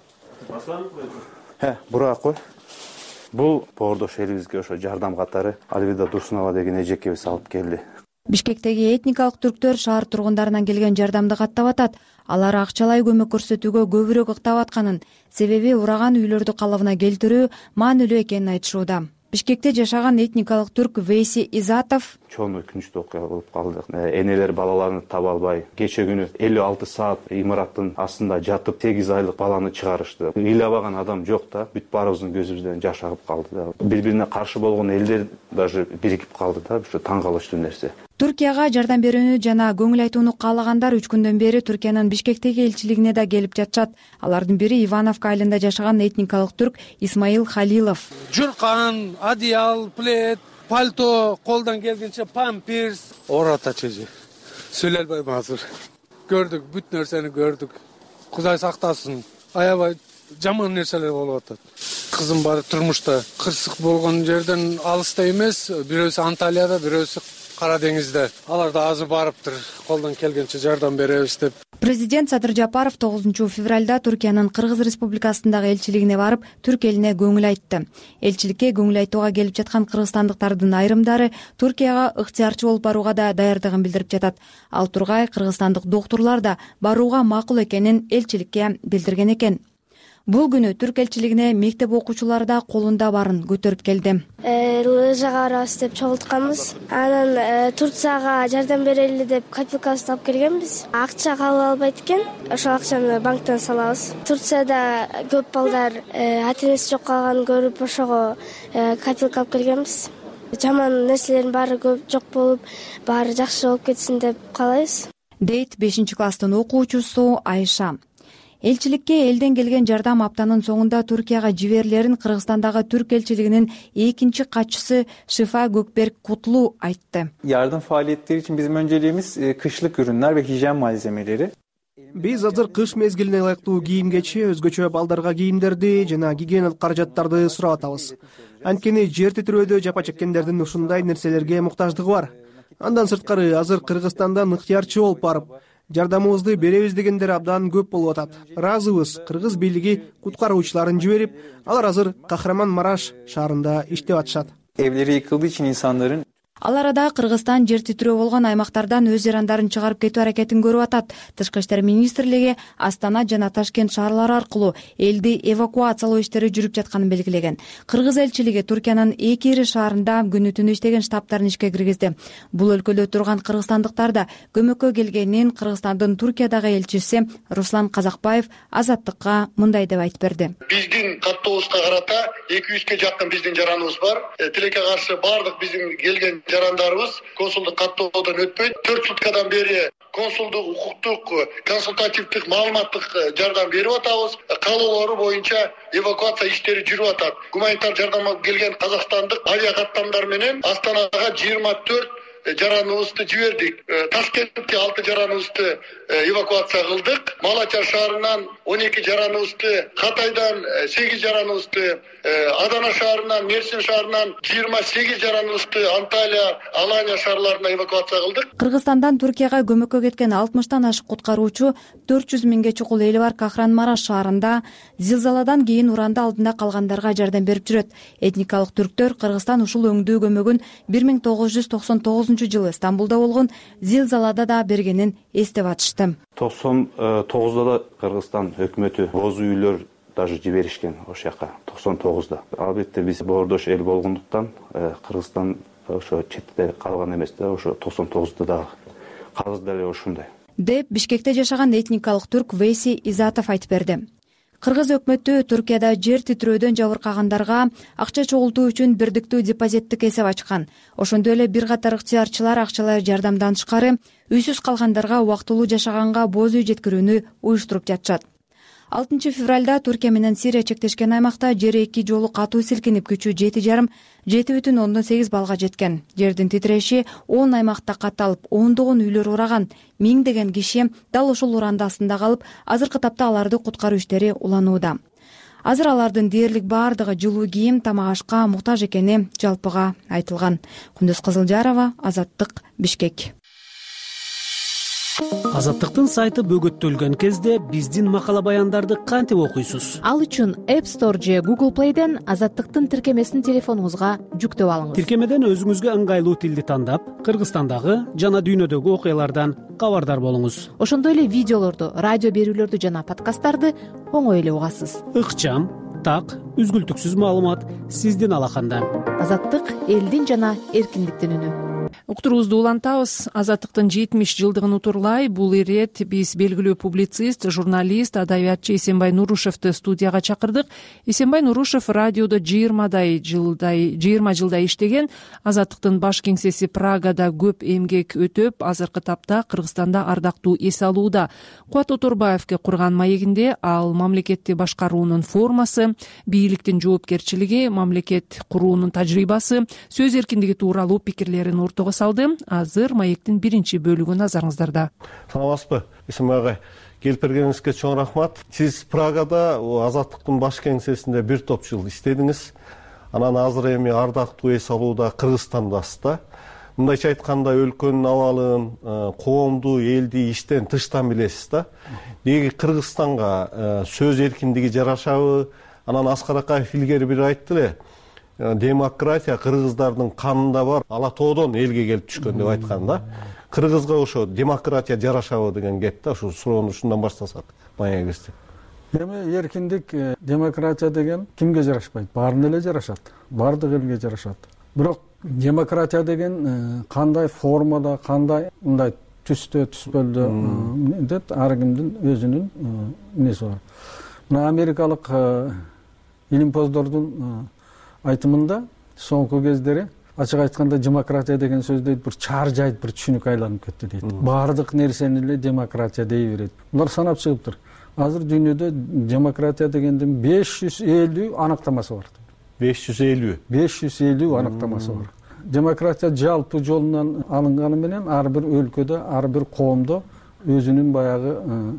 бурага кой. Бул боордош элибизге ошо жардам катары Альвида Дурсунова деген эжекебиз алып келди. Бишкектеги этникалык түрктөр шаар тургундарынан келген жардамды каттап атат. Алар акчалай көмөк көрсөтүүгө көбүрөөк ыктап атканын, себеби ураган үйлөрдү калыбына келтирүү маанилүү экенин айтышууда. Бишкекте жашаган этникалык түрк Вейси Изатов чоң өкүнүчтүү окуя болуп калды. Энелер балаларын таба албай, кече күнү 56 саат имараттын астында жатып 8 айлык баланы чыгарышты. Ыйлабаган адам жок да, бүт баарыбыздын көзүбүздөн жаш агып калды да. Бири-бирине каршы болгон элдер даже биригип калды да, ушу таң калыштуу нерсе. Түркияга жардам берүүнү жана көңүл айтууну каалагандар 3 күндөн бери Түркиянын Бишкектеги элчилигине да келип жатышат. Алардын бири Ивановка айылында жашаган этникалык түрк Исмаил Халилов. Журкан, одеял, плед, пальто, колдон келгенче памперс, ората чеже. Сүйлөй албайм азыр. Көрдүк, бүт нерсени көрдүк. Кудай сактасын. Аябай жаман нерселер болуп атат. Кызым бар турмушта кырсык болгон жерден алыста эмес, бирөөсү Анталияда, бирөөсү Кара деңизде. Алар да азыр барыптыр. Колдон келгенче жардам беребиз деп. Президент Садыр Жапаров 9 февралда Түркиянын Кыргыз Республикасындагы элчилигине барып, түрк элине көңүл айтты. Элчиликке көңүл айтууга келип жаткан кыргызстандыктардын айрымдары Түркияга ыктыярчы болуп барууга да даярдыгын билдирип жатат. Ал тургай кыргызстандык доктурлар да барууга макул экенин элчиликке билдирген экен. Бул күнү түрк элчилигине мектеп окуучулары да колунда барын көтөрүп келди. Лыжага барабыз деп чогултканбыз. Анан Турцияга жардам берели деп копилкасын алып келгенбиз. Акча кабыл албайт экен. Ошол акчаны банктан салабыз. Турцияда көп балдар ата-энеси жок калганын көрүп, ошого копилка алып келгенбиз. Жаман нерселердин баары көп жок болуп, баары жакшы болуп кетсин деп каалайбыз. Дейт 5-класстын окуучусу Айша. Элчиликке элден келген жардам аптанын соңунда Түркияга жиберилерин Кыргызстандагы Түрк элчилигинин экинчи катчысы Шифа Gökberk Kutlu айтты. Yardım faaliyetleri için bizim önceliğimiz kışlık ürünler ve hijyen malzemeleri. Биз азыр кыш мезгилине ылайыктуу кийимгечи, өзгөчө балдарга кийимдерди жана гигиеналык каражаттарды сурап атабыз. Анткени жер титирөөдө жапа чеккендердин ушундай нерселерге муктаждыгы бар. Андан сырткары азыр Кыргызстандан ыктыярчы болуп барып, жардамыбызды беребиз дегендер абдан көп болуп атат. Ыраазыбыз. Кыргыз бийлиги куткаруучуларын жиберип, алар азыр Кахраман-Мараш шаарында иштеп атышат. Evleri yıkıldığı için insanların Ал арада Кыргызстан жер титирөө болгон аймактардан өз жарандарын чыгарып кетүү аракетин көрүп атат. Тышкы иштер министрлиги Астана жана Ташкент шаарлары аркылуу элди эвакуациялоо иштери жүрүп жатканын белгилеген. Кыргыз элчилиги Түркиянын эки ири шаарында күнү түнү иштеген штабтарын ишке киргизди. Бул өлкөдө турган кыргызстандыктар да көмөккө келгенин Кыргызстандын Түркиядагы элчиси Руслан Казакбаев Азаттыкка мындай деп айтып берди. Биздин каттообузга карата 200ге жакын биздин жараныбыз бар. Тилекке каршы бардык биздин келген жарандарыбыз консулдук каттоодон өтпөйт. 4 суткадан бери консулдук, укуктук, консультативдик, маалыматтык жардам берип атабыз. Каалоолору боюнча эвакуация иштери жүрүп атат. Гуманитар жардамга келген казакстандык авиа каттамдар менен Астанага 24 жараныбызды жибердик. Ташкентке 6 жараныбызды эвакуация кылдык. Малачар шаарынан 12 жараныбызды, Катайдан 8 жараныбызды, Адана шаарынан, Мерсин шаарынан 28 жараныбызды Анталия, Алания шаарларына эвакуация кылдык. Кыргызстандан Түркияга көмөккө кеткен 60тан ашык куткаруучу 400 миңге чукул эли бар Кахранмараш шаарында зилзаладан кийин уранда алдында калгандарга жардам берип жүрөт. Этникалык түрктөр Кыргызстан ушул өңдүү көмөгүн 1999-жылы Стамбулда болгон зилзалада да бергенин эстеп атышты. 99'da da Kırgızstan hükümeti boz üylөр даже жиберишкен ошол жака 99'da. Албетте биз боордош эл болгондуктан Кыргызстан ошо четте калган эмес да, ошо 99'da да казыр деле ошондой. Деп Бишкекте жашаган этникалык түрк Вейси Изатов айтып берди. Кыргыз өкмөтү Түркияда жер титирөөдөн жабыркагандарга акча чогултуу үчүн бирдиктүү депозиттик эсеп ачкан. Ошондой эле бир катар ыктыярчылар акчалай жардамдан тышкары үйсүз калгандарга убактылуу жашаганга боз үй жеткирүүнү уюштуруп жатышат. 6 февралда Түркия менен Сирия чектешкен аймакта жер 2 жолу катуу силкинип күчү 7,5-7,8 балга жеткен. Жердин титиреши 10 аймакта катталып, ондогон үйлөр ураган. Миңдеген киши дал ошол урандасында калып, азыркы тапта аларды куткаруу иштери уланууда. Азыр алардын дээрлик баардыгы жылуу кийим, тамак ашка муктаж экени жалпыга айтылган. Кундуз Кызылжарова, Азаттык, Бишкек. Азаттыктын сайты бөгөттөлгөн кезде биздин макала баяндарды кантип окуйсуз? Ал үчүн App Store же Google Play'ден Азаттыктын тиркемесин телефонуңузга жүктөп алыңыз. Тиркемеден өзүңүзгө ыңгайлуу тилди тандап, Кыргызстандагы жана дүйнөдөгү окуялардан кабардар болуңуз. Ошондой эле видеолорду, радио берүүлөрдү жана подкасттарды оңой эле угасыз. Ыкчам, так, үзгүлтүксүз маалымат сиздин алаканда. Азаттык элдин жана эркиндиктин үнү. Уктуруубузду улантабыз. Азаттыктын 70 жылдыгын утурлай бул ирет биз белгилүү публицист, журналист, адабиятчы Эсенбай Нурушевду студияга чакырдык. Эсенбай Нурушев радиодо 20 жылдай иштеген. Азаттыктын баш кеңсеси Прагада көп эмгек өтөп, азыркы тапта Кыргызстанда ардактуу эс алууда. Кубат Оторбаевге курган маегинде ал мамлекетти башкаруунун формасы, бийликтин жоопкерчилиги, мамлекет куруунун тажрыйбасы, сөз эркиндиги тууралуу пикирлерин ортого салды. Азыр маектин биринчи бөлүгү назарыңыздарда. Саламатсызбы? Эсенбай агай, келип бергениңизге чоң рахмат. Сиз Прагада Азаттыктын баш кеңсесинде бир топ жыл иштедиңиз. Анан азыр эми ардактуу эс алууда Кыргызстандасыз да. Мындайча айтканда өлкөнүн абалын, коомду, элди иштен тыштан билесиз да. Деги Кыргызстанга сөз эркиндиги жарашабы? Анан Аскар Акаев илгери бир айтты эле. Демократия кыргыздардын канында бар, ала тоодон элге келип түшкөн деп айткан да. Кыргызга ошо демократия жарашабы деген кет да, ошо суроону ушундан баштасак маегибизди. Эми эркиндик, демократия деген кимге жарашпайт? Баарына эле жарашат. Бардык элге жарашат. Бирок демократия деген кандай формада, кандай мындай түстө, түспөлдө деп ар кимдин өзүнүн эмеси бар. Мына америкалык илимпоздордун айтымында соңку кездери ачык айтканда демократия деген сөз дейт бир чар жайт, бир түшүнүк айланып кетти дейт. Баардык нерсени эле демократия дей берет. Булар санап чыгыптыр. азыр дүйнөдө демократия дегендин 550 аныктамасы бар. 550 аныктамасы бар. Демократия жалпы жолунан алынганы менен ар бир өлкөдө, ар бир коомдо өзүнүн баягы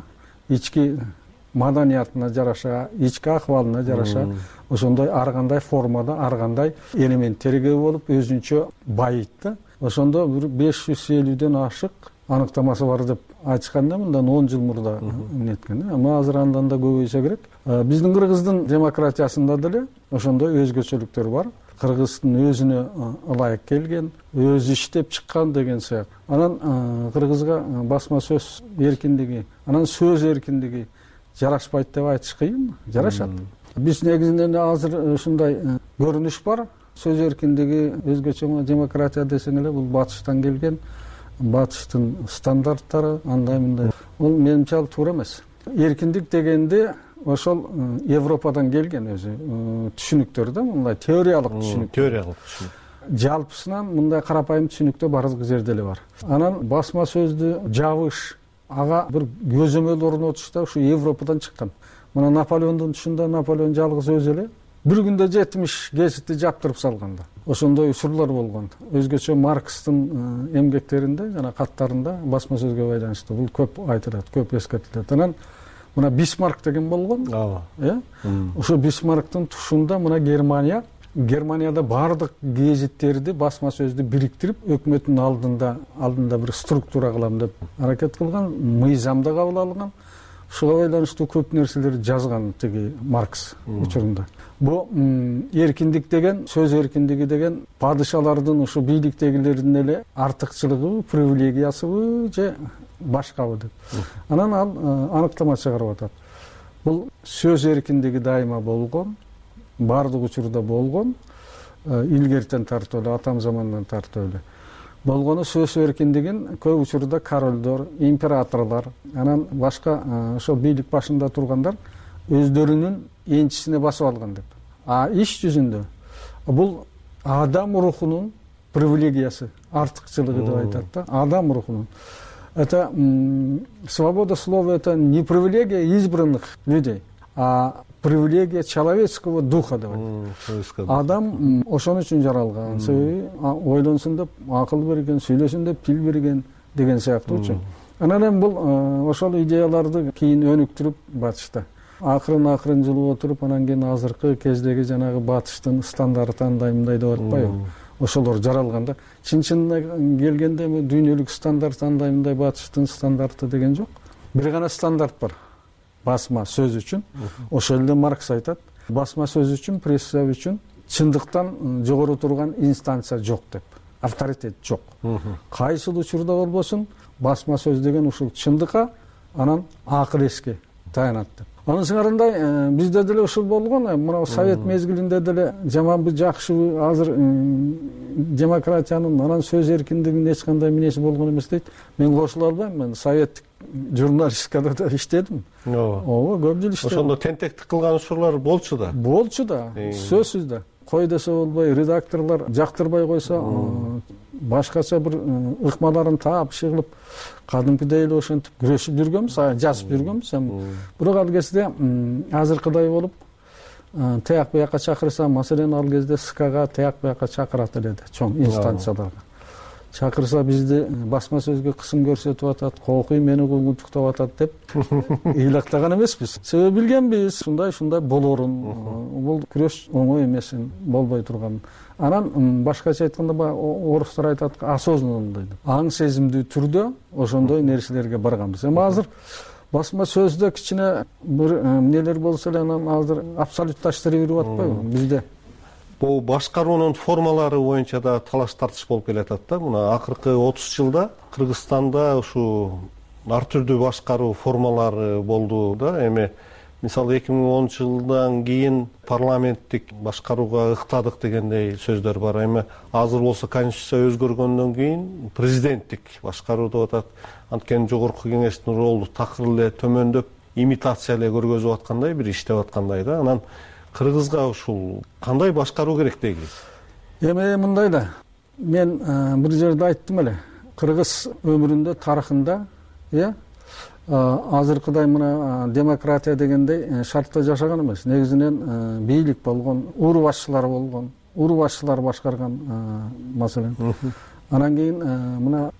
ички маданиятына жараша, ички акыбалына жараша ошондой ар кандай формада, ар кандай элементтерге болуп өзүнчө байыйт да. Ошондо бир 550ден ашык аныктамасы бар деп айтышканда мындан 10 жыл мурда неткен. Ама азыр андан да көбөйсө керек. Биздин Кыргыздын демократиясында деле ошондой өзгөчөлүктөр бар. Кыргыздын өзүнө ылайык келген, өзү иштеп чыккан деген сыяктуу. Анан Кыргызга басма сөз эркиндиги, анан сөз эркиндиги жарашпайт деп айтыш кыйын, жарашат. Биз негизинен азыр ушундай көрүнүш бар. Сөз эркиндиги өзгөчө демократия десең эле бул батыштан келген, батыштын стандарттары андай мындай. Бул менимче ал туура эмес. Эркиндик дегенде ошол Европадан келген өзү түшүнүктөр да, мындай теориялык түшүнүк. Жалпысынан мындай карапайым түшүнүктө бардык жерде эле бар. Анан басма сөздү жабыш, ага бир көзөмөл орнотуш да ушу Европадан чыккан. Мына Наполеондун түшүндө Наполеон жалгыз өзү эле бир күндө 70 гезитти жаптырып салганда. Ошондой учурлар болгон. Өзгөчө Маркстын эмгектеринде жана каттарында басма сөзгө байланыштуу бул көп айтылат, көп эскертилет. Анан мына Бисмарк деген болгон. Ошо Бисмарктын тушунда мына Германияда бардык гезиттерди басма сөздү бириктирип өкмөттүн алдында бир структура кылам деп аракет кылган, мыйзамда кабыл алган. Ушуга байланыштуу көп нерселерди жазган тиги Маркс учурунда. Бу эркиндик деген, сөз эркиндиги деген падышалардын ушу бийликтегилердин эле артыкчылыгыбы, привилегиясыбы же башкабы деп. Анан ал аныктама чыгарып атат. Бул сөз эркиндиги дайыма болгон, бардык учурда болгон, илгертен тартып эле, атам замандан тартып эле. Болгону сөз эркиндигин көп учурда королдор, императорлор, анан башка ошол бийлик башында тургандар өздөрүнүн энчисине басып алган деп. Иш жүзүндө бул адам рухунун привилегиясы, артыкчылыгы деп айтат да, адам рухунун. Это свобода слова, это не привилегия избранных людей, а привилегия человеческого духа деп айтат. Адам ошон үчүн жаралган, себеби ойлонсун деп акыл берген, сүйлөсүн деп тил берген деген сыяктуучу. Анан бул ошол идеяларды кийин өнүктүрүп батышта акырын жылып отуруп, анан кийин азыркы кездеги жанагы батыштын стандарты андай мындай деп атпайбы, ошолор жаралганда. Чын-чынына келгенде дүйнөлүк стандарт андай мындай батыштын стандарты деген жок. Бир гана стандарт бар басма сөз үчүн. Ошол эле Маркс айтат, басма сөз үчүн, пресса үчүн чындыктан жогору турган инстанция жок деп. Авторитет жок. Кайсыл учурда болбосун, басма сөз деген ушул чындыкка, анан акыл эске таянат деп. Анын сыңарындай бизде деле ушул болгон, мына совет мезгилинде деле жаманбы жакшыбы азыр демократиянын, анан сөз эркиндигинин эч кандай минеси болгон эмес дейт. Мен кошула албайм, мен советтик журналистикада да иштедим. Ооба, көп жыл иштедим. Ошондо тентектик кылган учурлар болчу да. Болчу да, сөзсүз да. Кой десе болбой, редакторлор жактырбай койсо, башкача бир ыкмаларын таап чыгылып, кадимкидей эле ошентип күрөшүп жүргөнбүз, жазып жүргөнбүз. Бирок ал кезде азыркыдай болуп, тияк буякка чакырса, маселен ал кезде СКга тияк буякка чакырат эле да, чоң инстанцияларга. Чакырса бизди басма сөзгө кысым көрсөтүп атат, кокуй мени кулгунтуктап атат деп ыйлактаган эмеспиз. Себеби билгенбиз, ушундай болорун, бул күрөш оңой эмесин, болбой турганын. Анан башкача айтканда орустар айтат, осознанный деп. Аң сезимдүү түрдө ошондой нерселерге барганбыз. Эми азыр басма сөздө кичине бир эмнелер болсо эле, анан азыр абсолютташтырып жүрүп атпайбы бизде? Бул башкаруунун формалары боюнча да талаш тартыш болуп келатат да. Мына акыркы 30 жылда Кыргызстанда ушу ар түрдүү башкаруу формалары болду да. Эми мисалы 2010 жылдан кийин парламенттик башкарууга ыктадык дегендей сөздөр бар. Эми азыр болсо конституция өзгөргөндөн кийин президенттик башкаруу деп атат. Анткени жогорку кеңештин ролу такыр эле төмөндөп, имитация эле көргөзүп аткандай, бир иштеп аткандай да. Анан Кыргызга ушул кандай башкаруу керек дейбиз? Эми мындай да, мен бир жерде айттым эле, кыргыз өмүрүндө, тарыхында, азыркыдай мына демократия дегендей шартта жашаган эмес. Негизинен бийлик болгон, уру башчылар болгон, уру башчылар башкарган маселен. Анан кийин мына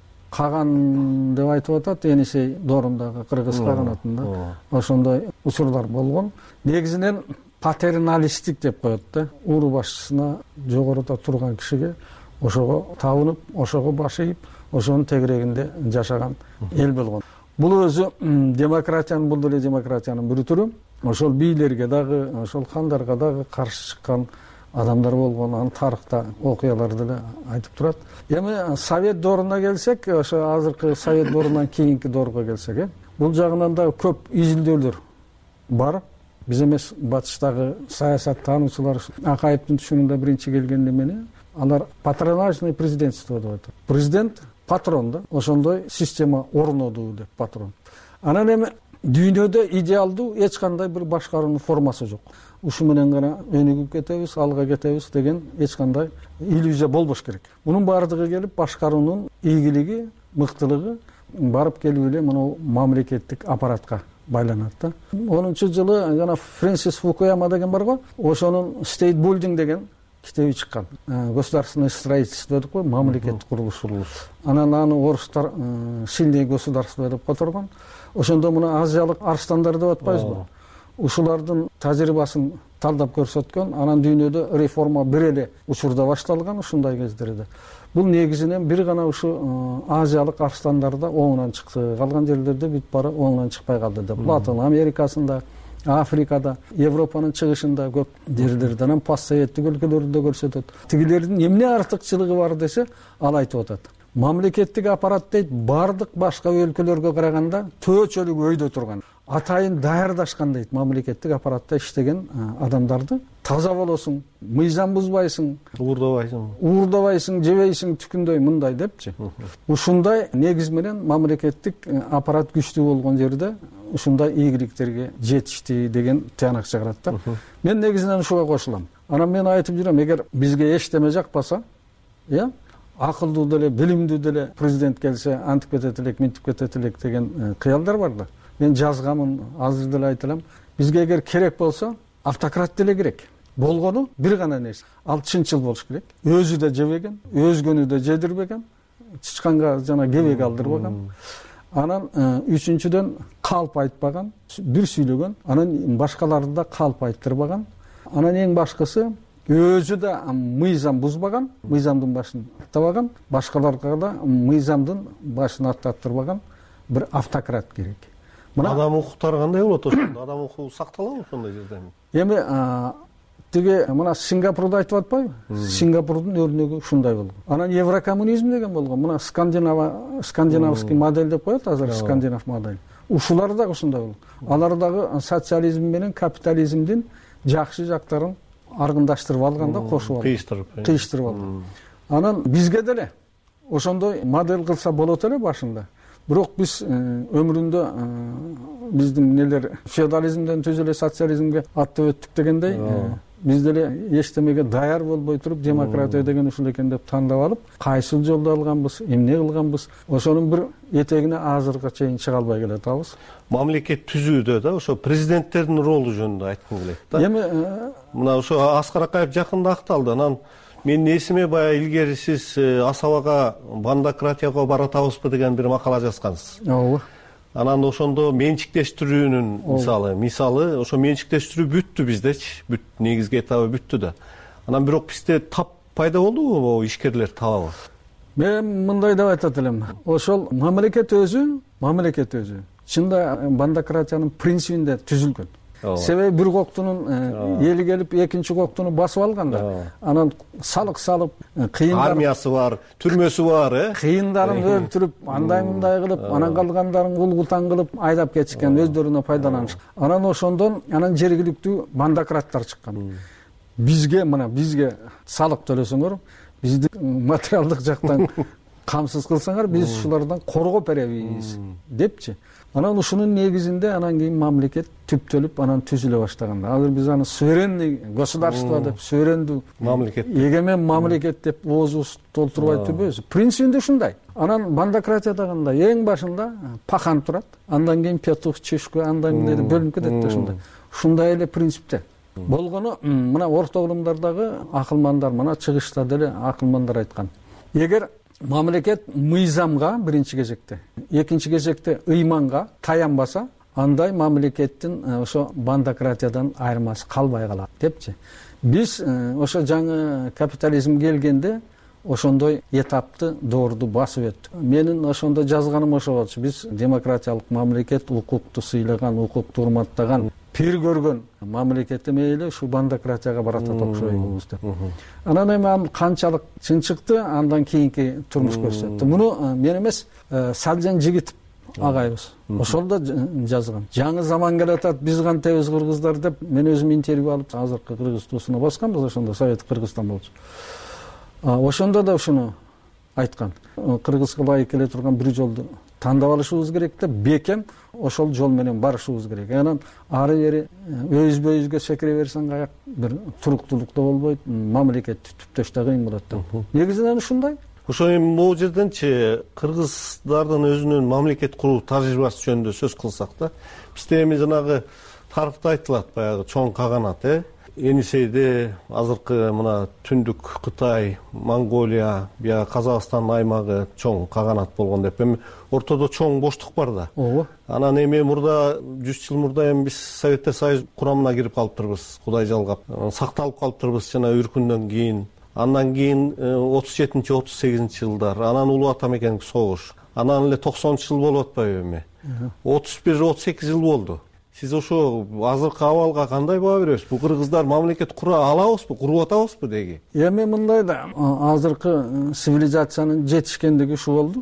Каган деп айтып атат, Енисей Доорундагы кыргыз каганатында ошондой учурлар болгон. Негизинен патерналисттик деп коет да. Уру башчысына жогоруда турган кишиге ошого табынып, ошого баш ийип, ошонун тегерегинде жашаган эл болгон. Бул өзү демократиянын, бул деле демократиянын бир түрү. Ошол бийлерге дагы, ошол хандарга дагы каршы чыккан адамдар болгон, анын тарыхта окуялар деле айтып турат. Эми Совет дооруна келсек, ошо азыркы Совет доорунан кийинки доорго келсек, бул жагынан да көп изилдөөлөр бар. Биз эмес, батыштагы саясат таануучулар Акаевдин түшүнүндө биринчи келген немени алар патронажный президентство деп айтат. Президент патрон да, ошондой система орноду деп патрон. Анан эми дүйнөдө идеалдуу эч кандай бир башкаруунун формасы жок. Ушу менен гана өнүгүп кетебиз, алга кетебиз деген эч кандай иллюзия болбош керек. Мунун баардыгы келип башкаруунун ийгилиги, мыктылыгы барып келип эле мына мамлекеттик аппаратка байланат да. 10-жылы жана Фрэнсис Фукуяма деген бар го, ошонун State Building деген китеби чыккан. Государственное строительство деп кой, мамлекеттик курулуш. Анан аны орустар сильное государство деп которгон. Ошондо мына азиялык арстандар деп атпайбызбы? Ушулардын тажрыйбасын талдап көрсөткөн, анан дүйнөдө реформа бир эле учурда башталган ушундай кездерде. Бул негизинен бир гана ушу азиялык арстандарда оңунан чыкты. Калган жерлерде бүт бары оңунан чыкпай калды деп. Латын Америкасында, Африкада, Европанын чыгышында көп жерлерде, анан постсоветтик өлкөлөрдө көрсөтөт. Тигилердин эмне артыкчылыгы бар десе, ал айтып атат. Мамлекеттик аппарат дейт, бардык башка өлкөлөргө караганда төчөлүк өйдө турган. Атайын даярдашкан дейт, мамлекеттик аппаратта иштеген адамдарды. Таза болосуң, мыйзам бузбайсың, уурдабайсың, жебейсиң, түкүндөй мындай депчи. Ушундай негиз менен мамлекеттик аппарат күчтүү болгон жерде ушундай ийгиликтерге жетишти деген тыянак чыгарат да. Мен негизинен ушуга кошулам. Анан мен айтып жүрөм, эгер бизге эчтеме жакпаса, акылдуу деле, билимдүү деле президент келсе, антип кетет элек, минтип кетет элек деген кыялдар бар да. Мен жазганмын, азыр деле айтылам. Бизге эгер керек болсо, автократ деле керек. Болгону бир гана нерсе. Ал чынчыл болуш керек. Өзү да жебеген, өзгөнү да жедирбеген, чычканга жана кебек алдырбаган. Анан үчүнчүдөн калп айтпаган, бир сүйлөгөн, анан башкаларды да калп айттырбаган. Анан эң башкысы өзү да мыйзам бузбаган, мыйзамдын башын аттабаган, башкаларга да мыйзамдын башын аттаттырбаган бир автократ керек. Адам укуктары кандай болот ошондо? Адам укугу сакталабы ошондой жерде? Эми тиги мына Сингапурду айтып атпайбы? Сингапурдун өрнөгү ушундай болгон. Анан еврокоммунизм деген болгон. Мына скандинавский модель деп коет азыр, скандинав модель. Ушулар да ушундай болгон. Алар дагы социализм менен капитализмдин жакшы жактарын аргындаштырып алган да, кошуп алган. Кыйыштырып алган. Анан бизге деле ошондой модель кылса болот эле башында. Бирок биз өмүрүндө биздин нелер феодализмден түзүлө социализмге аттап өттүк дегендей, биз деле эчтемеге даяр болбой туруп демократия деген ушул экен деп тандап алып, кайсыл жолду алганбыз, эмне кылганбыз, ошонун бир этегине азыркыга чейин чыга албай келатабыз. Мамлекет түзүүдө да ошо президенттердин ролу жөнүндө айткым келет да. Эми мына ошо Аскар Акаев жакында акталды. Анан мен эсиме баягы илгери сиз Асабага бандократияга баратабызбы деген бир макала жазгансыз. Ооба. Анан ошондо менчиктештирүүнүн мисалы ошо менчиктештирүү бүттү биздечи, бүт негизги этабы бүттү да. Анан бирок бизде тап пайда болдубу могу ишкерлер табабы? Мен мындай деп айтат элем. Ошол мамлекет өзү чында бандократиянын принцибинде түзүлгөн. Себеби бир коктунун эли келип экинчи коктуну басып алганда, анан салык салып, кыйындар армиясы бар, түрмөсү бар, кыйындарын өлтүрүп, андай мындай кылып, анан калгандарын улгутан кылып айдап кетишкен, өздөрүнө пайдаланышкан. Анан ошондон анан жергиликтүү бандократтар чыккан. Бизге салык төлөсөңөр, бизди материалдык жактан камсыз кылсаңар, биз ушулардан коргоп беребиз депчи. Анан ушунун негизинде анан кийин мамлекет түптөлүп, анан түзүлө баштаганда. Азыр биз аны суверенный государство деп, суверендүү мамлекет, эгемен мамлекет деп оозубуз толтурбай турбайбыз. Принцибинде ушундай. Анан бандократиядагында эң башында пахан турат, андан кийин петух, чешка, андан кийин бөлүнүп кетет да ушундай. Ушундай эле принципте. Болгону мына орто улумдардагы акылмандар, мына чыгышта деле акылмандар айткан. Эгер мамлекет мыйзамга биринчи кезекте, экинчи кезекте ыйманга таянбаса, андай мамлекеттин ошо бандократиядан айырмасы калбай калат депчи. Биз ошо жаңы капитализм келгенде ошондой этапты доорду басып өттүк. Менин ошондо жазганым ошо болчу. Биз демократиялык мамлекет, укукту сыйлаган, укукту урматтаган, пир көргөн мамлекет эмеле ушу бандократияга баратат окшойбуз деп. Анан эми канчалык чын чыкты, андан кийинки турмуш көрсөттү. Муну мен эмес, Салжан Жигитов агайыбыз ошол да жазган. Жаңы заман келатат, биз кантебиз кыргыздар деп мен өзүм интервью алып, азыркы Кыргыз туусуна басканбыз, ошондо Совет Кыргызстан болчу. Ошондо да ушуну айткан. Кыргызга ылайык келе турган бир жолду тандап алышыбыз керек деп, бекем ошол жол менен барышыбыз керек. Анан ары бери өзбө-өзгө секире берсең каяк бир туруктуулук да болбойт, мамлекетти түптөш да кыйын болот да. Негизинен ушундай. Ошо эми могу жерденчи кыргыздардын өзүнүн мамлекет куруу тажрыйбасы жөнүндө сөз кылсак да, бизде эми жанагы тарыхта айтылат, баягы чоң каганат, Енисейде азыркы мына Түндүк Кытай, Монголия, бия Казакстан аймагы чоң каганат болгон деп. Эми ортодо чоң боштук бар да. Анан эми мурда 100 жыл мурда эми биз Советтер Союзу курамына кирип калыптырбыз, Кудай жалгап. Сакталып калыптырбыз жана үркүндөн кийин. Андан кийин 37-38 жылдар, анан Улуу Ата мекендик согуш. Анан эле 90 жыл болуп атпайбы эми? 31-38 жыл болду. Сиз ошо азыркы абалга кандай баа бересиз? Бул кыргыздар мамлекет кура алабызбы, куруп атабызбы деги? Эми мындай да, азыркы цивилизациянын жетишкендиги ушу болду,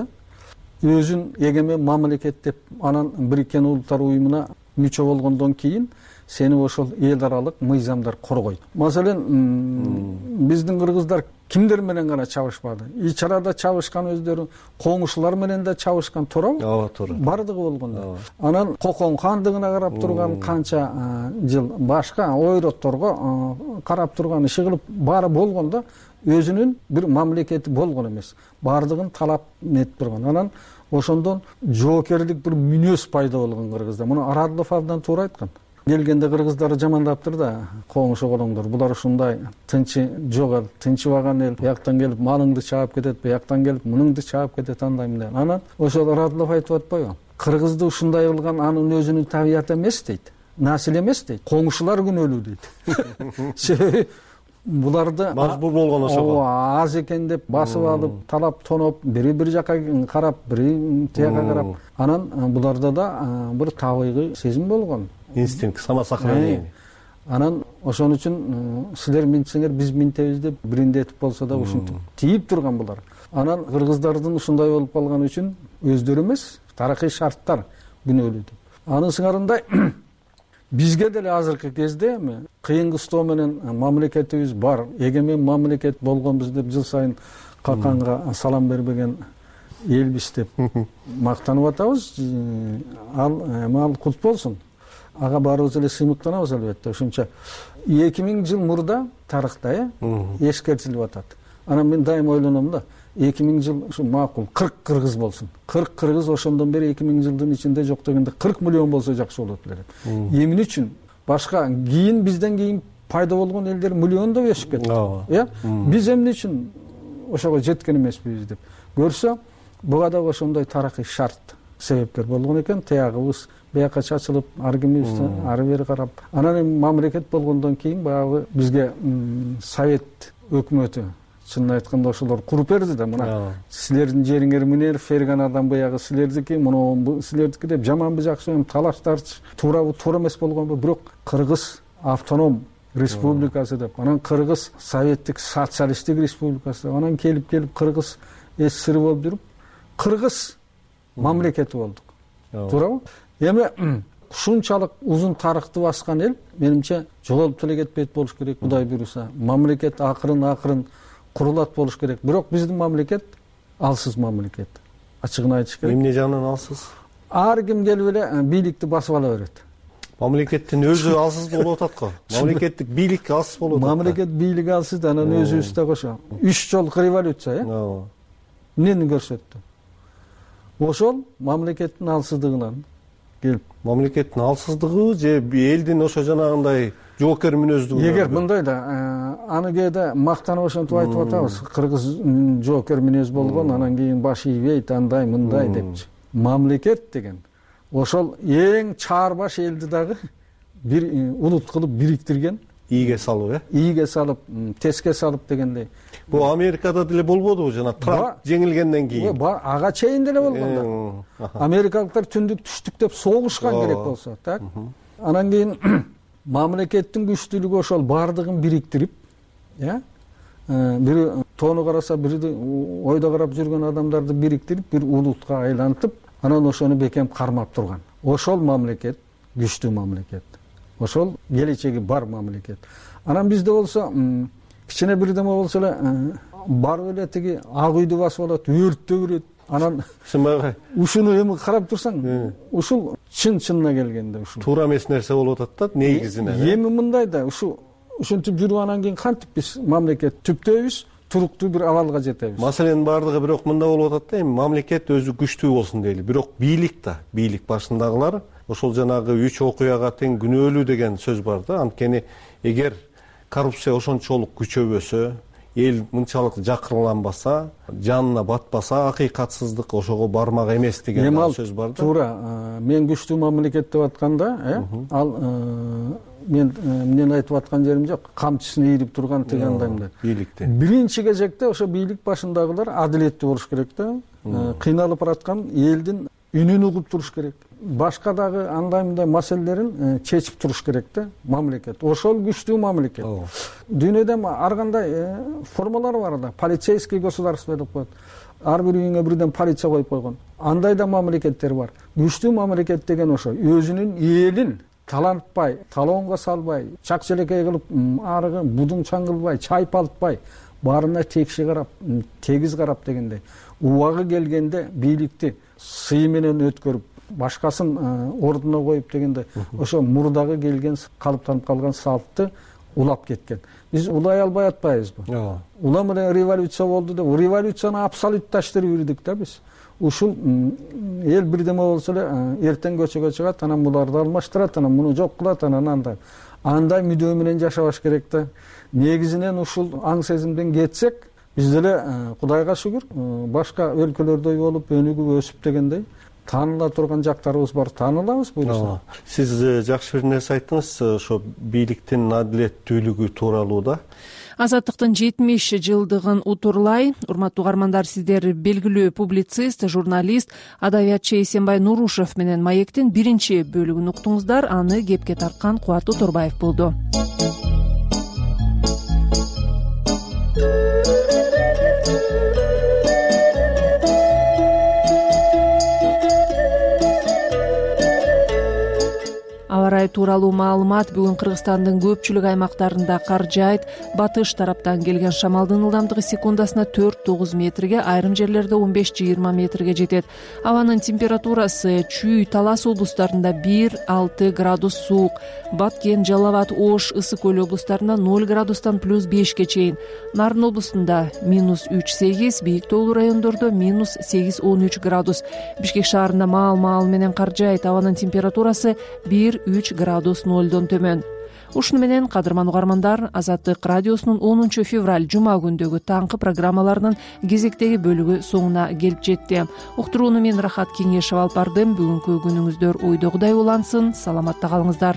өзүн эгемен мамлекет деп, анан Бириккен Улуттар уюмуна мүчө болгондон кийин сени ошол эл аралык мыйзамдар коргойт. Маселен, биздин кыргыздар кимдер менен гана чабышпады? Ич арада чабышкан өздөрү, коңушулар менен да чабышкан, туурабы? Ооба, туура. Бардыгы болгондо. Анан Кокон хандыгына карап турган канча жыл, башка ойротторго карап турган, иши кылып баары болгондо өзүнүн бир мамлекети болгон эмес. Бардыгын талап нетип турган. Анан ошондон жоокерлик бир мүнөз пайда болгон кыргызда. Муну Арадлов абдан туура айткан. Келгенде кыргыздарды жамандаптыр да, коңуш оголоңдор, булар ушундай тынчы жок эл, тынчыбаган эл, бияктан келип малыңды чаап кетет, бияктан келип мунуңду чаап кетет, андай мындай. Анан ошол Радлов айтып атпайбы? Кыргызды ушундай кылган анын өзүнүн табияты эмес дейт, насил эмес дейт, коңушулар күнөөлүү дейт. Себеби буларды мажбур болгон ошого. Аз экен деп басып алып, талап тоноп, бири бир жака карап, бири тияга карап, анан буларда да бир табигый сезим болгон. Инстинкт, самосохранение. Анан ошон үчүн силер минтсеңер биз минтебиз деп бириндетип болсо да ушинтип тийип турган булар. Анан кыргыздардын ушундай болуп калган үчүн өздөрү эмес, тарыхый шарттар күнөөлүү деп. Анын сыңарындай бизге деле азыркы кезде эми кыйын кыстоо менен мамлекетибиз бар, эгемен мамлекет болгонбуз деп жыл сайын каканга салам бербеген элбиз деп мактанып атабыз. Ал кут болсун. Ага баарыбыз эле сыймыктанабыз албетте. Ошончо 2000 жыл мурда тарыхта эскертилип атат. Анан мен дайым ойлоном да, 2000 жыл ушу макул 40 кыргыз болсун. 40 кыргыз ошондон бери 2000 жылдын ичинде жок дегенде 40 миллион болсо жакшы болот эле. Эмне үчүн? Башка кийин бизден кийин пайда болгон элдер миллиондоп өсүп кетти. Биз эмне үчүн ошого жеткен эмеспиз деп көрсө, буга да ошондой тарыхый шарт себепкер болгон экен. Таягыбыз бияка чачылып, аргимибизди ары бери карап, анан эми мамлекет болгондон кийин баягы бизге Совет өкмөтү чынын айтканда ошолор куруп берди да, мына силердин жериңер менен Ферганадан баягы силердики, муну силердики деп жаманбы жакшыбы талаштар туурабы туура эмес болгонбу, бирок Кыргыз автоном республикасы деп, анан Кыргыз Советтик социалисттик республикасы деп, анан келип Кыргыз СССР болуп жүрүп, Кыргыз мамлекети болдук. Туурабы? Эми ушунчалык узун тарыхты баскан эл менимче жоголуп деле кетпейт болуш керек, Кудай буйруса. Мамлекет акырын курулат болуш керек. Бирок биздин мамлекет алсыз мамлекет. Ачыгын айтыш керек. Эмне жагынан алсыз? Ар ким келип эле бийликти басып ала берет. Мамлекеттин өзү алсыз болуп атат го. Мамлекеттик бийлик алсыз болуп атат. Мамлекет бийлиги алсыз да, анан өзүбүз да кошо. 3 жолку революция, эмнени көрсөттү? Ошол мамлекеттин алсыздыгынан келип. Мамлекеттин алсыздыгы же элдин ошо жанагындай жоокер мүнөздүгү? Эгер мындай да аны кээде мактанып ошентип айтып атабыз, кыргыз жоокер мүнөз болгон, анан кийин баш ийбейт, андай мындай депчи. Мамлекет деген ошол эң чаарбаш элди дагы бир улут кылып бириктирген, ийге салып, ийге салып, теске салып дегендей. Бул Америкада деле болбодубу, жана Трамп жеңилгенден кийин? Ага чейин деле болгон. Америкалыктар түндүк түштүк деп согушкан керек болсо, так? Анан кийин мамлекеттин күчтүүлүгү ошол баардыгын бириктирип, бири тоону караса, бири ойдо карап жүргөн адамдарды бириктирип, бир улутка айлантып, анан ошону бекем кармап турган. Ошол мамлекет күчтүү мамлекет. Ошол келечеги бар мамлекет. Анан бизде болсо кичине бирдеме болсо эле барып эле тиги ак үйдү басып алат, өрттө кирет. Анан ушуну эми карап турсаң, ушул чын-чынына келгенде ушул туура эмес нерсе болуп атат да, негизинен. Эми мындай да, ушинтип жүрүп анан кийин кантип биз мамлекет түптөйбүз, туруктуу бир абалга жетебиз. Маселенин баардыгы бирок мындай болуп атат да, эми мамлекет өзү күчтүү болсун дейли. Бирок бийлик башындагылар ошол жанагы 3 окуяга тең күнөөлүү деген сөз бар да. Анткени эгер коррупция ошончолук күчөбөсө, эл мынчалык жакырланбаса, жанына батпаса, акыйкатсыздык ошого бармак эмес деген сөз бар да. Туура, мен күчтүү мамлекет деп атканда, ал мен эмнени айтып аткан жерим жок, камчысын ийрип турган тегендаймда. Бийликти. Биринчи кезекте ошо бийлик башындагылар адилеттүү болуш керек да. Кыйналып бараткан элдин үнүн угуп туруш керек. Башка дагы андай мындай маселелерин чечип туруш керек да мамлекет. Ошол күчтүү мамлекет. Дүйнөдө ар кандай формалар бар да. Полицейский государство деп коет. Ар бир үйүңө бирден полиция коюп койгон. Андай да мамлекеттер бар. Күчтүү мамлекет деген ошо өзүнүн элин талантпай, талоонго салбай, чак-челекей кылып, арыгы будун чаңгылбай, чайпалтпай, баарына текши карап, тегиз карап дегендей. Убагы келгенде бийликти сый менен өткөрүп, башкасын ордуна коюп дегенде, ошо мурдагы келген калыптанып калган салтты улап кеткен. Биз улай албай атпайбызбы? Улам эле революция болду деп, революцияны абсолютташтырып жүрдүк да биз. Ушул эл бирдеме болсо эле эртең көчөгө чыгат, анан буларды алмаштырат, анан муну жок кылат, анан андай мүдөө менен жашабаш керек да. Негизинен ушул аң сезимден кетсек, биз деле Кудайга шүгүр, башка өлкөлөрдөй болуп, өнүгүп өсүп дегендей тааныла турган жактарыбыз бар, таанылабыз буюрса. Сиз жакшы бир нерсе айттыңыз, ошо бийликтин адилеттүүлүгү тууралуу да. Азаттыктын 70 жылдыгын утурлай, урматтуу угармандар, сиздер белгилүү публицист, журналист, адабиятчы Эсенбай Нурушев менен Маектин биринчи бөлүгүн уктуңуздар. Аны кепке тарткан Кубат Уторбаев болду. Аба ырайы тууралуу маалымат бүгүн Кыргызстандын көпчүлүк аймактарында кар жаайт. Батыш тараптан келген шамалдын ылдамдыгы секундасына 4-9 метрге, айрым жерлерде 15-20 метрге жетет. Абанын температурасы Чүй, Талас облустарында 1-6 градус суук, Баткен, Жалал Абад, Ош, Ысык Көл облустарында 0 градустан +5ке чейин, Нарын облустунда -3-8, бийик тоолуу райондордо -8-13 градус. Бишкек шаарында маал менен кар жаайт. Абанын температурасы 1-3 градус 0дон төмөн. Ушуну менен, кадырман угармандар, Азаттык радиосунун 10 февраль жума күндөгү таңкы программаларынын кезектеги бөлүгү соңуна келип жетти. Уктурууну мен Рахат Кеңешев алып бардым. Бүгүнкү күнүңүздөр ойдогудай улансын. Саламатта калыңыздар.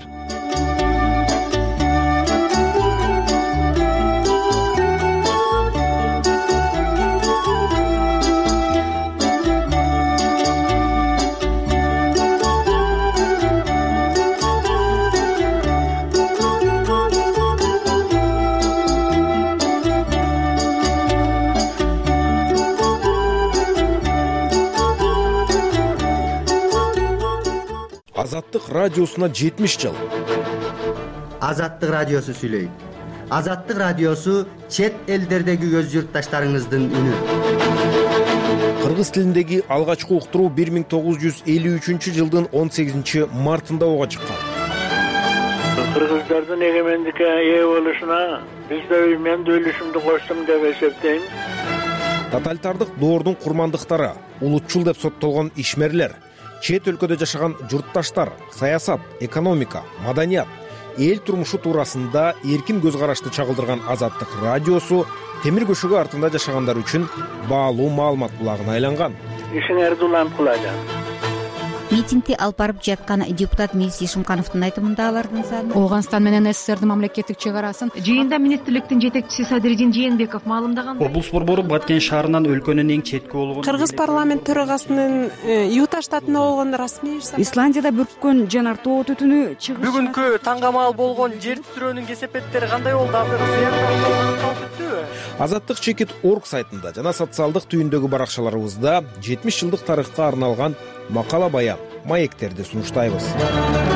Азаттык радиосуна 70 жыл. Азаттык радиосу сүйлөйт. Азаттык радиосу чет элдердеги өз журтташтарыңыздын үнү. Кыргыз тилиндеги алгачкы уктуруу 1953 жылдын 18 мартында ого чыккан. Кыргыздардын эгемендикке ээ болушуна биз да мен да үлүшүмдү коштум деп эсептейм. тоталитардык доордун курмандыктары, улутчул деп соттолгон ишмерлер, чет өлкөдө жашаган журтташтар, саясат, экономика, маданият, эл турмушу туурасында эркин көз карашты чагылдырган Азаттык радиосу темир көшөгө артында жашагандар үчүн баалуу маалымат булагына айланган. Ишиңерди уланткыла. Митингди алып барып жаткан депутат Мирис Ишимкановдун айтымында алардын саны Ооганстан менен СССРдин мамлекеттик чек арасын жыйында министрликтин жетекчиси Садыридин Жээнбеков маалымдаган. Облус борбору Баткен шаарынан өлкөнүн эң четки болгон Кыргыз парламент төрагасынын Юта штатында болгон расмий Исландияда бүрккөн жанар тоо түтүнү чыгыш. Бүгүнкү таңгамал болгон жер титирөөнүн кесепеттери кандай болду? Азаттык чекит.org сайтында жана социалдык түйүндөгү баракчаларыбызда 70 жылдык тарыхка арналган макала баян, маектерди сунуштайбыз.